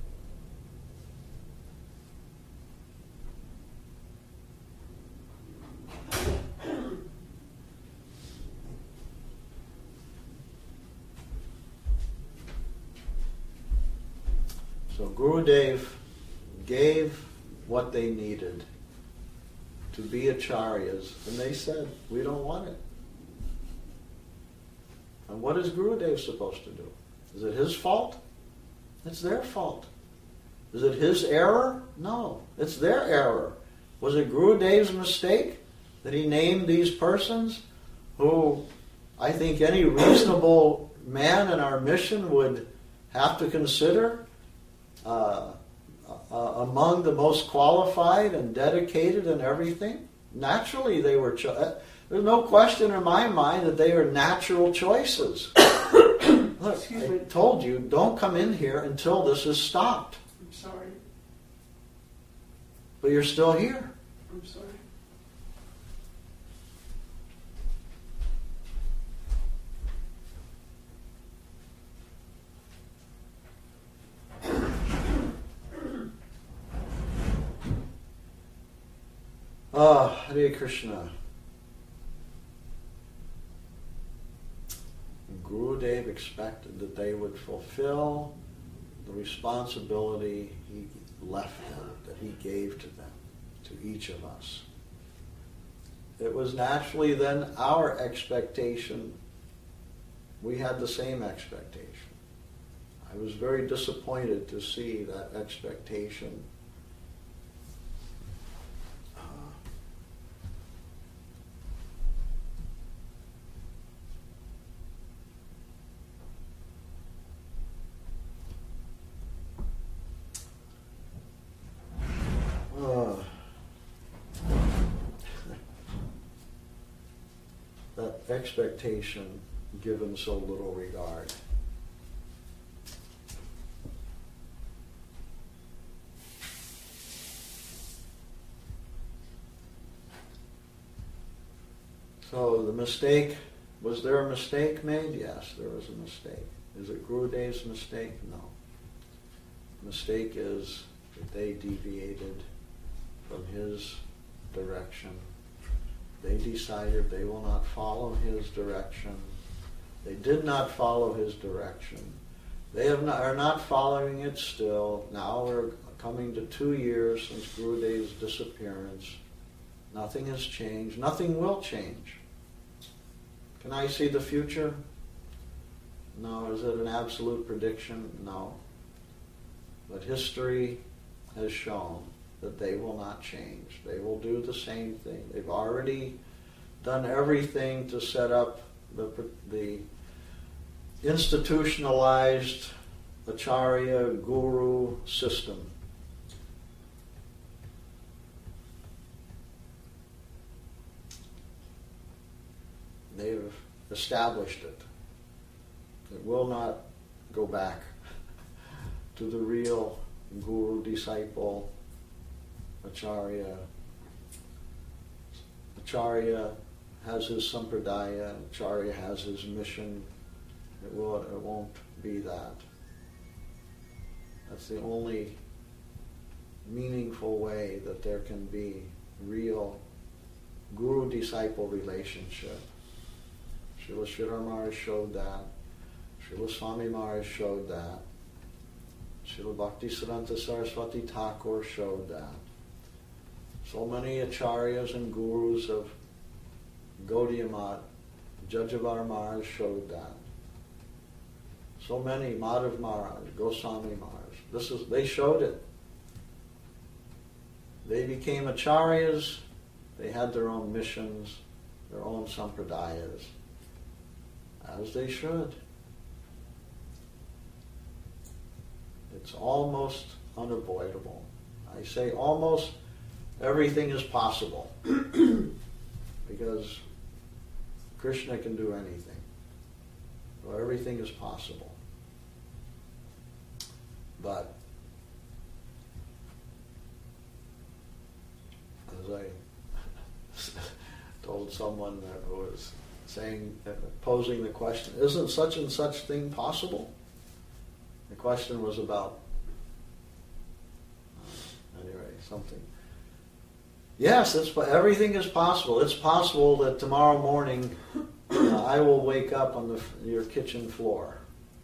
A: So Gurudev gave what they needed to be Acharyas, and they said, we don't want it. And what is Gurudev supposed to do? Is it his fault? It's their fault. Is it his error? No, it's their error. Was it Gurudev's mistake that he named these persons who I think any reasonable man in our mission would have to consider among the most qualified and dedicated and everything? Naturally, they were. There's no question in my mind that they are natural choices. Look, I told you, don't come in here until this is stopped.
B: I'm sorry.
A: But you're still here.
B: I'm sorry.
A: Hare Krishna. Gurudev expected that they would fulfill the responsibility he left them, that he gave to them, to each of us. It was naturally then our expectation. We had the same expectation. I was very disappointed to see that expectation expectation given so little regard. So the mistake, was there a mistake made? Yes, there was a mistake. Is it Gurudev's mistake? No. Mistake is that they deviated from his direction. They decided they will not follow his direction. They did not follow his direction. They are not following it still. Now we're coming to 2 years since Gurudev's disappearance. Nothing has changed. Nothing will change. Can I see the future? No. Is it an absolute prediction? No. But history has shown that they will not change. They will do the same thing. They've already done everything to set up the institutionalized Acharya Guru system. They've established it. It will not go back to the real guru disciple Acharya. Acharya has his sampradaya, Acharya has his mission. It won't be that. That's the only meaningful way that there can be real guru-disciple relationship. Srila Sridhar Maharaj showed that. Srila Swami Maharaj showed that. Srila Bhaktisiddhanta Saraswati Thakur showed that. So many acharyas and gurus of Gaudiya Math, Jajavar Maharaj showed that. So many, Madhav Maharaj, Goswami Maharaj. They showed it. They became acharyas. They had their own missions, their own sampradayas, as they should. It's almost unavoidable. I say almost everything is possible because Krishna can do anything. So everything is possible. But as I told someone that was posing the question, isn't such and such thing possible? The question was about, something. Yes, everything is possible. It's possible that tomorrow morning I will wake up on your kitchen floor.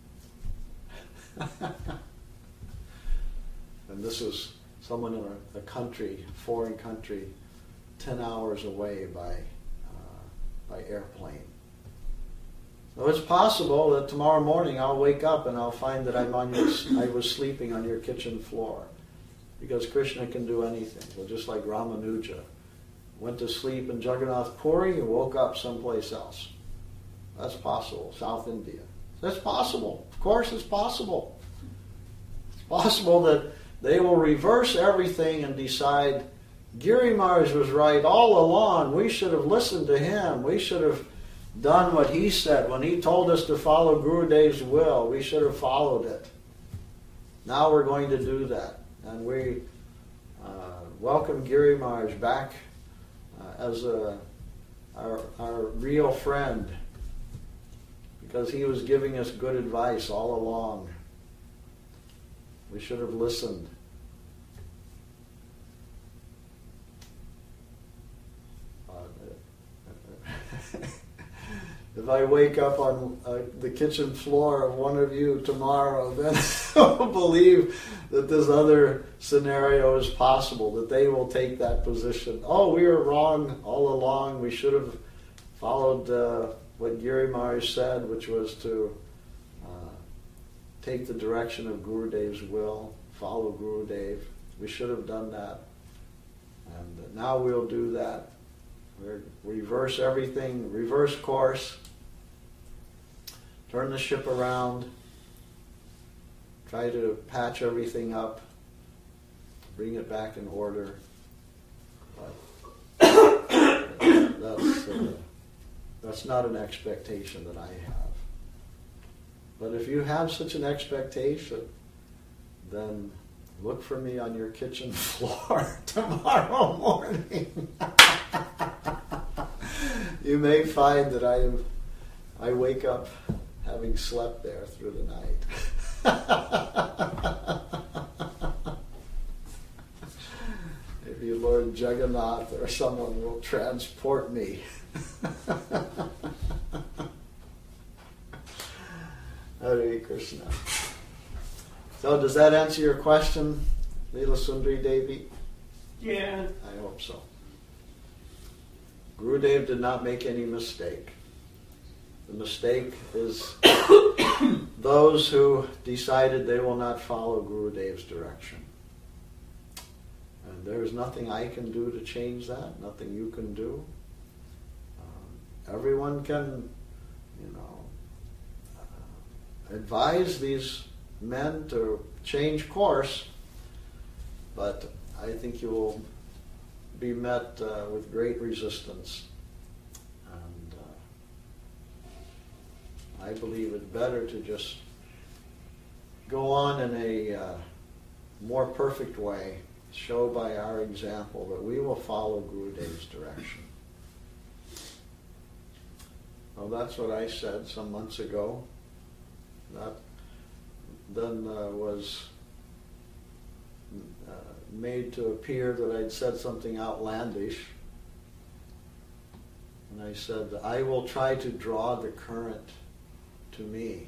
A: And this is someone in a country, foreign country, 10 hours away by airplane. So it's possible that tomorrow morning I'll wake up and I'll find that I was sleeping on your kitchen floor. Because Krishna can do anything. Well, just like Ramanuja went to sleep in Jagannath Puri and woke up someplace else. That's possible. South India. That's possible. Of course it's possible. It's possible that they will reverse everything and decide Giri Maharaj was right all along. We should have listened to him. We should have done what he said. When he told us to follow Gurudev's will, we should have followed it. Now we're going to do that. And we welcome Giri Maharaj back as our real friend, because he was giving us good advice all along. We should have listened. If I wake up on the kitchen floor of one of you tomorrow, then I'll believe that this other scenario is possible, that they will take that position. Oh, we were wrong all along. We should have followed what Giri Maharaj said, which was to take the direction of Gurudev's will, follow Gurudev. We should have done that. And now we'll do that. We'll reverse everything, reverse course, turn the ship around, try to patch everything up, bring it back in order. But That's not an expectation that I have. But if you have such an expectation, then look for me on your kitchen floor tomorrow morning. You may find that I wake up having slept there through the night. Maybe Lord Jagannath or someone will transport me. Hare Krishna. So does that answer your question, Leela Sundari Devi?
B: Yeah.
A: I hope so. Gurudev did not make any mistake. The mistake is those who decided they will not follow Gurudev's direction. And there's nothing I can do to change that, nothing you can do. Everyone can, advise these men to change course, but I think you will be met with great resistance. And I believe it better to just go on in a more perfect way, show by our example that we will follow Gurudev's direction. Well, that's what I said some months ago. That then was made to appear that I'd said something outlandish. And I said, I will try to draw the current to me.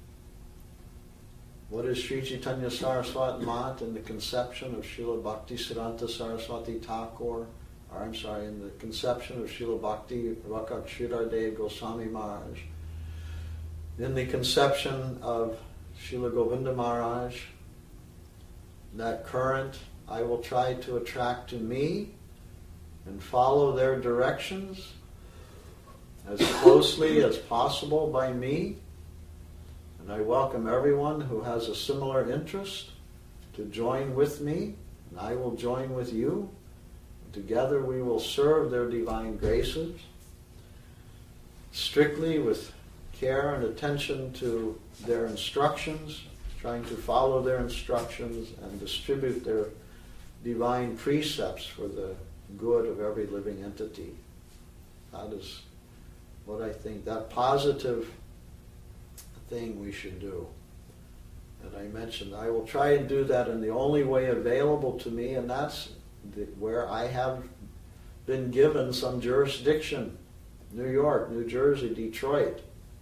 A: What is Sri Chaitanya Saraswat Mat in the conception of Srila Bhakti Siddhanta Saraswati Thakur, in the conception of Srila Bhakti Rakak Sridhar Goswami Maharaj, in the conception of Srila Govinda Maharaj, that current I will try to attract to me and follow their directions as closely as possible by me. And I welcome everyone who has a similar interest to join with me, and I will join with you. Together we will serve their divine graces, strictly with care and attention to their instructions, trying to follow their instructions and distribute their divine precepts for the good of every living entity. That is what I think, that positive thing we should do. And I mentioned I will try and do that in the only way available to me, and that's where I have been given some jurisdiction. New York, New Jersey, Detroit.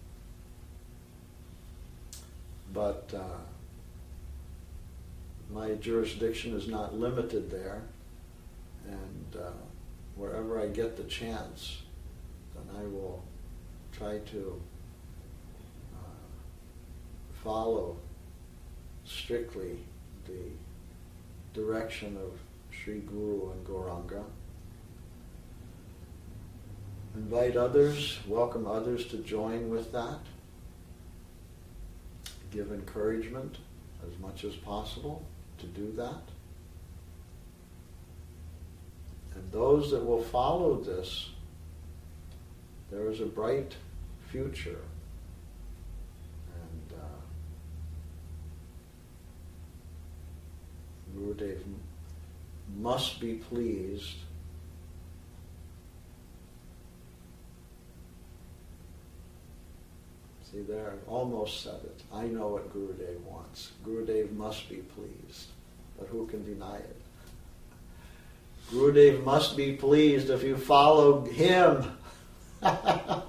A: But my jurisdiction is not limited there, and wherever I get the chance, then I will try to follow strictly the direction of Sri Guru and Gauranga. Invite others, welcome others to join with that. Give encouragement as much as possible to do that. And those that will follow this, there is a bright future. And Gurudev must be pleased See there, I've almost said it. I know what Gurudev wants. Gurudev must be pleased, but who can deny it? Gurudev must be pleased if you follow him. That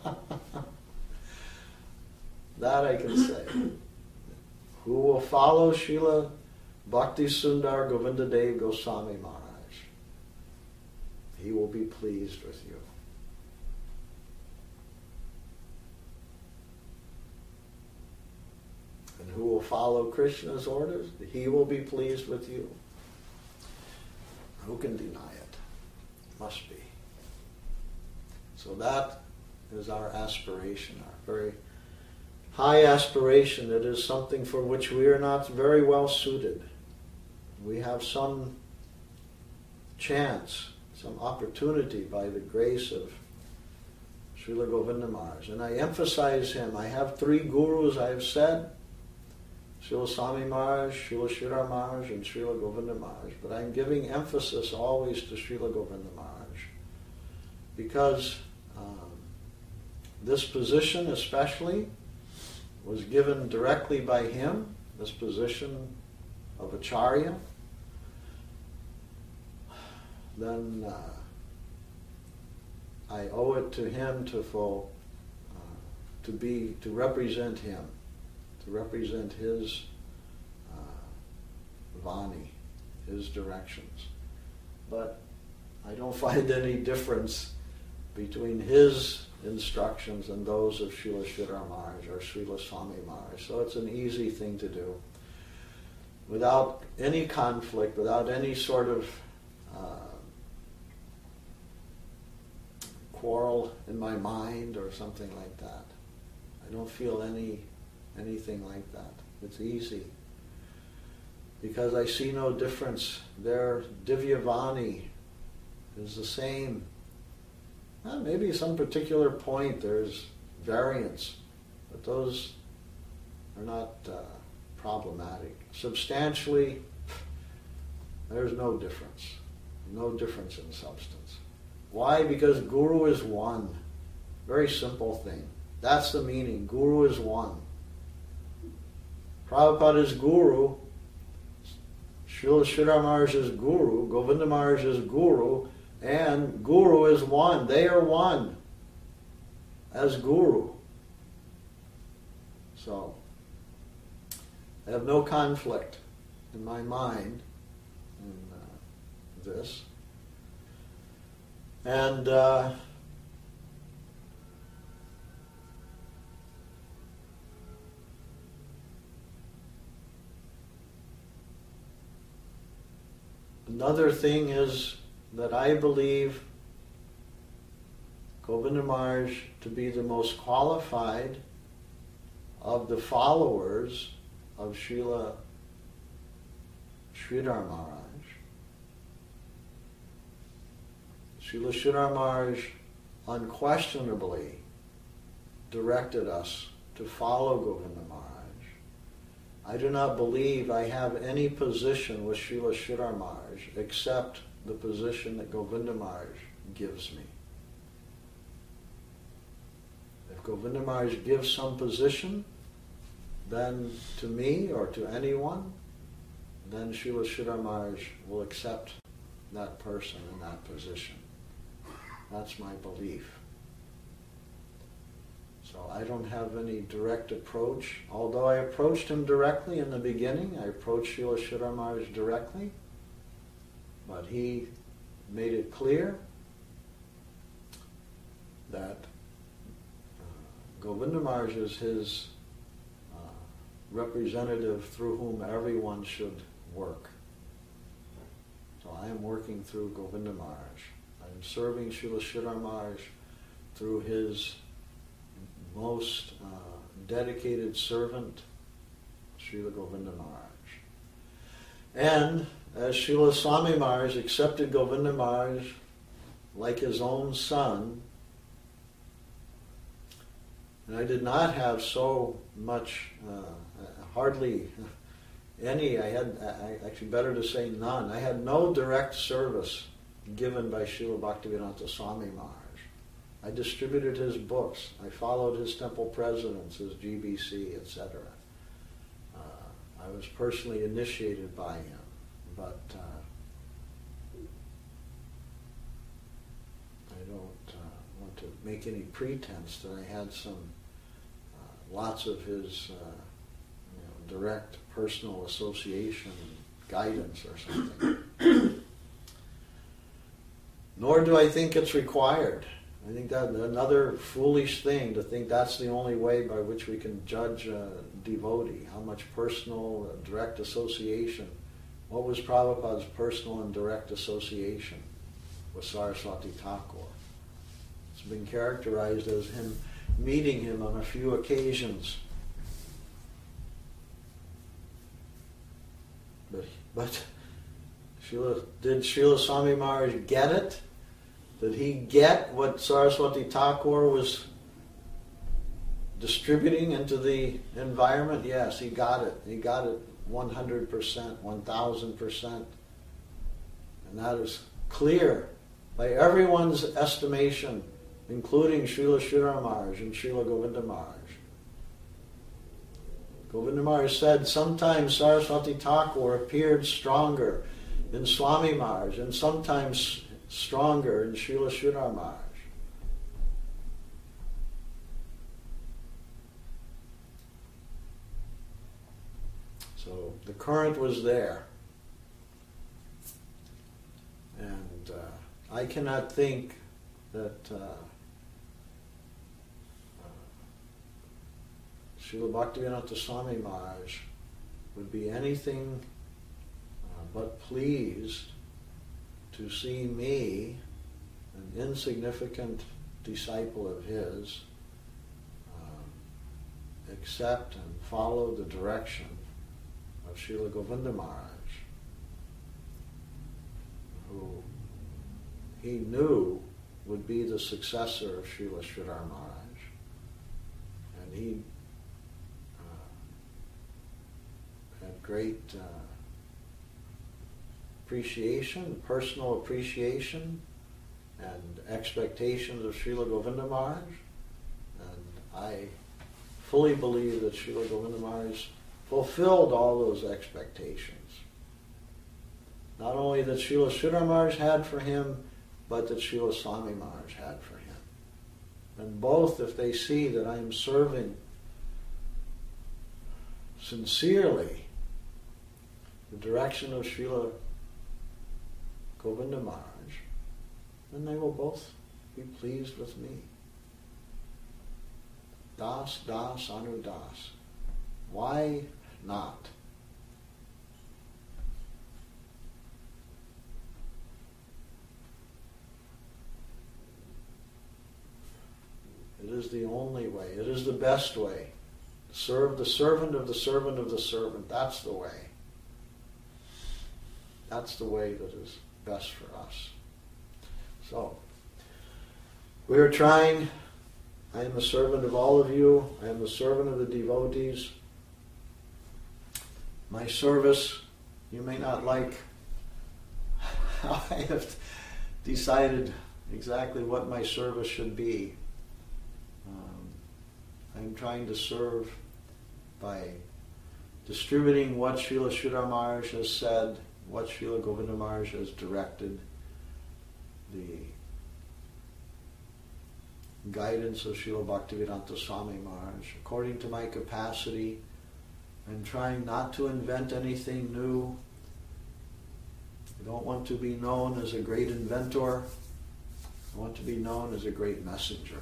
A: I can say. Who will follow Srila Bhakti Sundar Govinda Dev Goswami Maharaj? He will be pleased with you. And who will follow Krishna's orders? He will be pleased with you. Who can deny it? Must be. So that is our aspiration, our very high aspiration. It is something for which we are not very well suited. We have some chance, some opportunity by the grace of Srila Govinda Maharaj. And I emphasize him. I have 3 gurus, I have said, Srila Swami Maharaj, Srila Sridhar Maharaj, and Srila Govinda Maharaj. But I'm giving emphasis always to Srila Govinda Maharaj because this position especially was given directly by him, this position of Acharya. Then I owe it to him to represent him, to represent his Vani, his directions. But I don't find any difference between his instructions and those of Srila Sridhar Maharaj or Srila Swami Maharaj. So it's an easy thing to do, without any conflict, without any sort of quarrel in my mind or something like that. I don't feel anything like that. It's easy. Because I see no difference. Their Divyavani is the same. Maybe some particular point there's variance, but those are not problematic. Substantially, there's no difference. No difference in substance. Why? Because Guru is one. Very simple thing. That's the meaning. Guru is one. Prabhupada is Guru. Srila Sridhar Maharaj is Guru. Govinda Maharaj is Guru. And Guru is one. They are one as Guru. So, I have no conflict in my mind in this. And another thing is that I believe Govinda Maharaj to be the most qualified of the followers of Srila Sridhar Maharaj. Srila Sridhar Maharaj unquestionably directed us to follow Govinda Maharaj. I do not believe I have any position with Srila Sridhar Maharaj except the position that Govinda Maharaj gives me. If Govinda Maharaj gives some position, then to me or to anyone, then Srila Sridhar Maharaj will accept that person in that position. That's my belief. So I don't have any direct approach. Although I approached him directly in the beginning, I approached Srila Sridhar Maharaj directly, but he made it clear that Govinda Maharaj is his representative through whom everyone should work. So I am working through Govinda Maharaj. I am serving Srila Sridhar Maharaj through his most dedicated servant, Srila Govinda Maharaj. And as Srila Swami Maharaj accepted Govinda Maharaj like his own son, and I did not have so much, hardly any, actually better to say none. I had no direct service given by Srila Bhaktivedanta Swami Maharaj. I distributed his books. I followed his temple presidents, his GBC, etc. I was personally initiated by him, but I don't want to make any pretense that I had some lots of his direct personal association and guidance or something. Nor do I think it's required. I think that another foolish thing to think that's the only way by which we can judge a devotee, how much personal, direct association. What was Prabhupada's personal and direct association with Saraswati Thakur? It's been characterized as him meeting him on a few occasions. But did Srila Swami Maharaj get it? Did he get what Saraswati Thakur was distributing into the environment? Yes, he got it. He got it 100%, 1000%. And that is clear by everyone's estimation, including Srila Sridhar Maharaj and Srila Govinda Maharaj. Govinda Maharaj said sometimes Saraswati Thakur appeared stronger in Swami Maharaj and sometimes stronger in Srila Sridhar Maharaj. So the current was there. And I cannot think that Srila Bhaktivedanta Swami Maharaj would be anything but pleased to see me, an insignificant disciple of his, accept and follow the direction of Srila Govinda Maharaj, who he knew would be the successor of Srila Sridhar Maharaj. And he had great appreciation, personal appreciation, and expectations of Srila Govinda Maharaj. And I fully believe that Srila Govinda Maharaj fulfilled all those expectations. Not only that Srila Sridhar Maharaj had for him, but that Srila Swami Maharaj had for him. And both, if they see that I am serving sincerely the direction of Srila Govinda Maharaj, then they will both be pleased with me. Das, das, anu das. Why not? It is the only way. It is the best way. Serve the servant of the servant of the servant. That's the way. That's the way that is best for us. So, we are trying. I am the servant of all of you. I am the servant of the devotees. My service, you may not like how I have decided exactly what my service should be. I'm trying to serve by distributing what Srila Sridhar Maharaj has said, what Srila Govinda Maharaj has directed, the guidance of Srila Bhaktivedanta Swami Maharaj. According to my capacity, I'm trying not to invent anything new. I don't want to be known as a great inventor. I want to be known as a great messenger.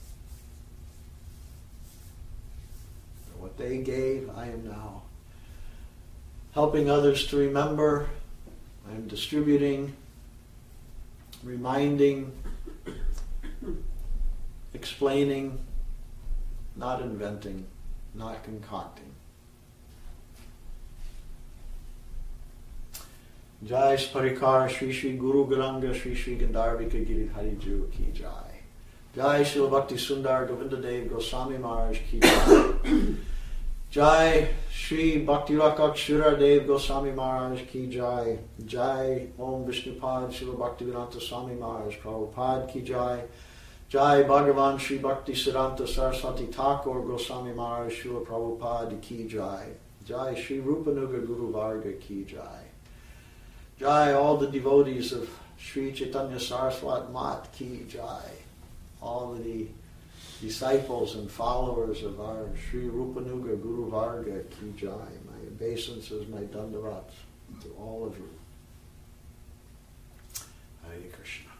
A: What they gave, I am now helping others to remember. I am distributing, reminding, explaining, not inventing, not concocting. Jai Sparikar Shri Shri Guru Garanga Shri Shri Gandharvika Giridhari Ju Ki Jai. Jai Srila Bhakti Sundar Govinda Dev Goswami Maharaj Ki Jai. Jai Shri Bhakti Rakak Shura Dev Goswami Maharaj Ki Jai. Jai Om Vishnupad Srila Bhaktivedanta Swami Maharaj Prabhupada Ki Jai. Jai Bhagavan Shri Bhakti Siddhanta Saraswati Thakur Goswami Maharaj Srila Prabhupada Ki Jai. Jai Shri Rupanuga Guru Varga Ki Jai. Jai all the devotees of Sri Chaitanya Saraswat Mat Ki Jai. All the disciples and followers of our Sri Rupanuga Guru Varga Ki Jai. My obeisances, my dandavats to all of you. Hare Krishna.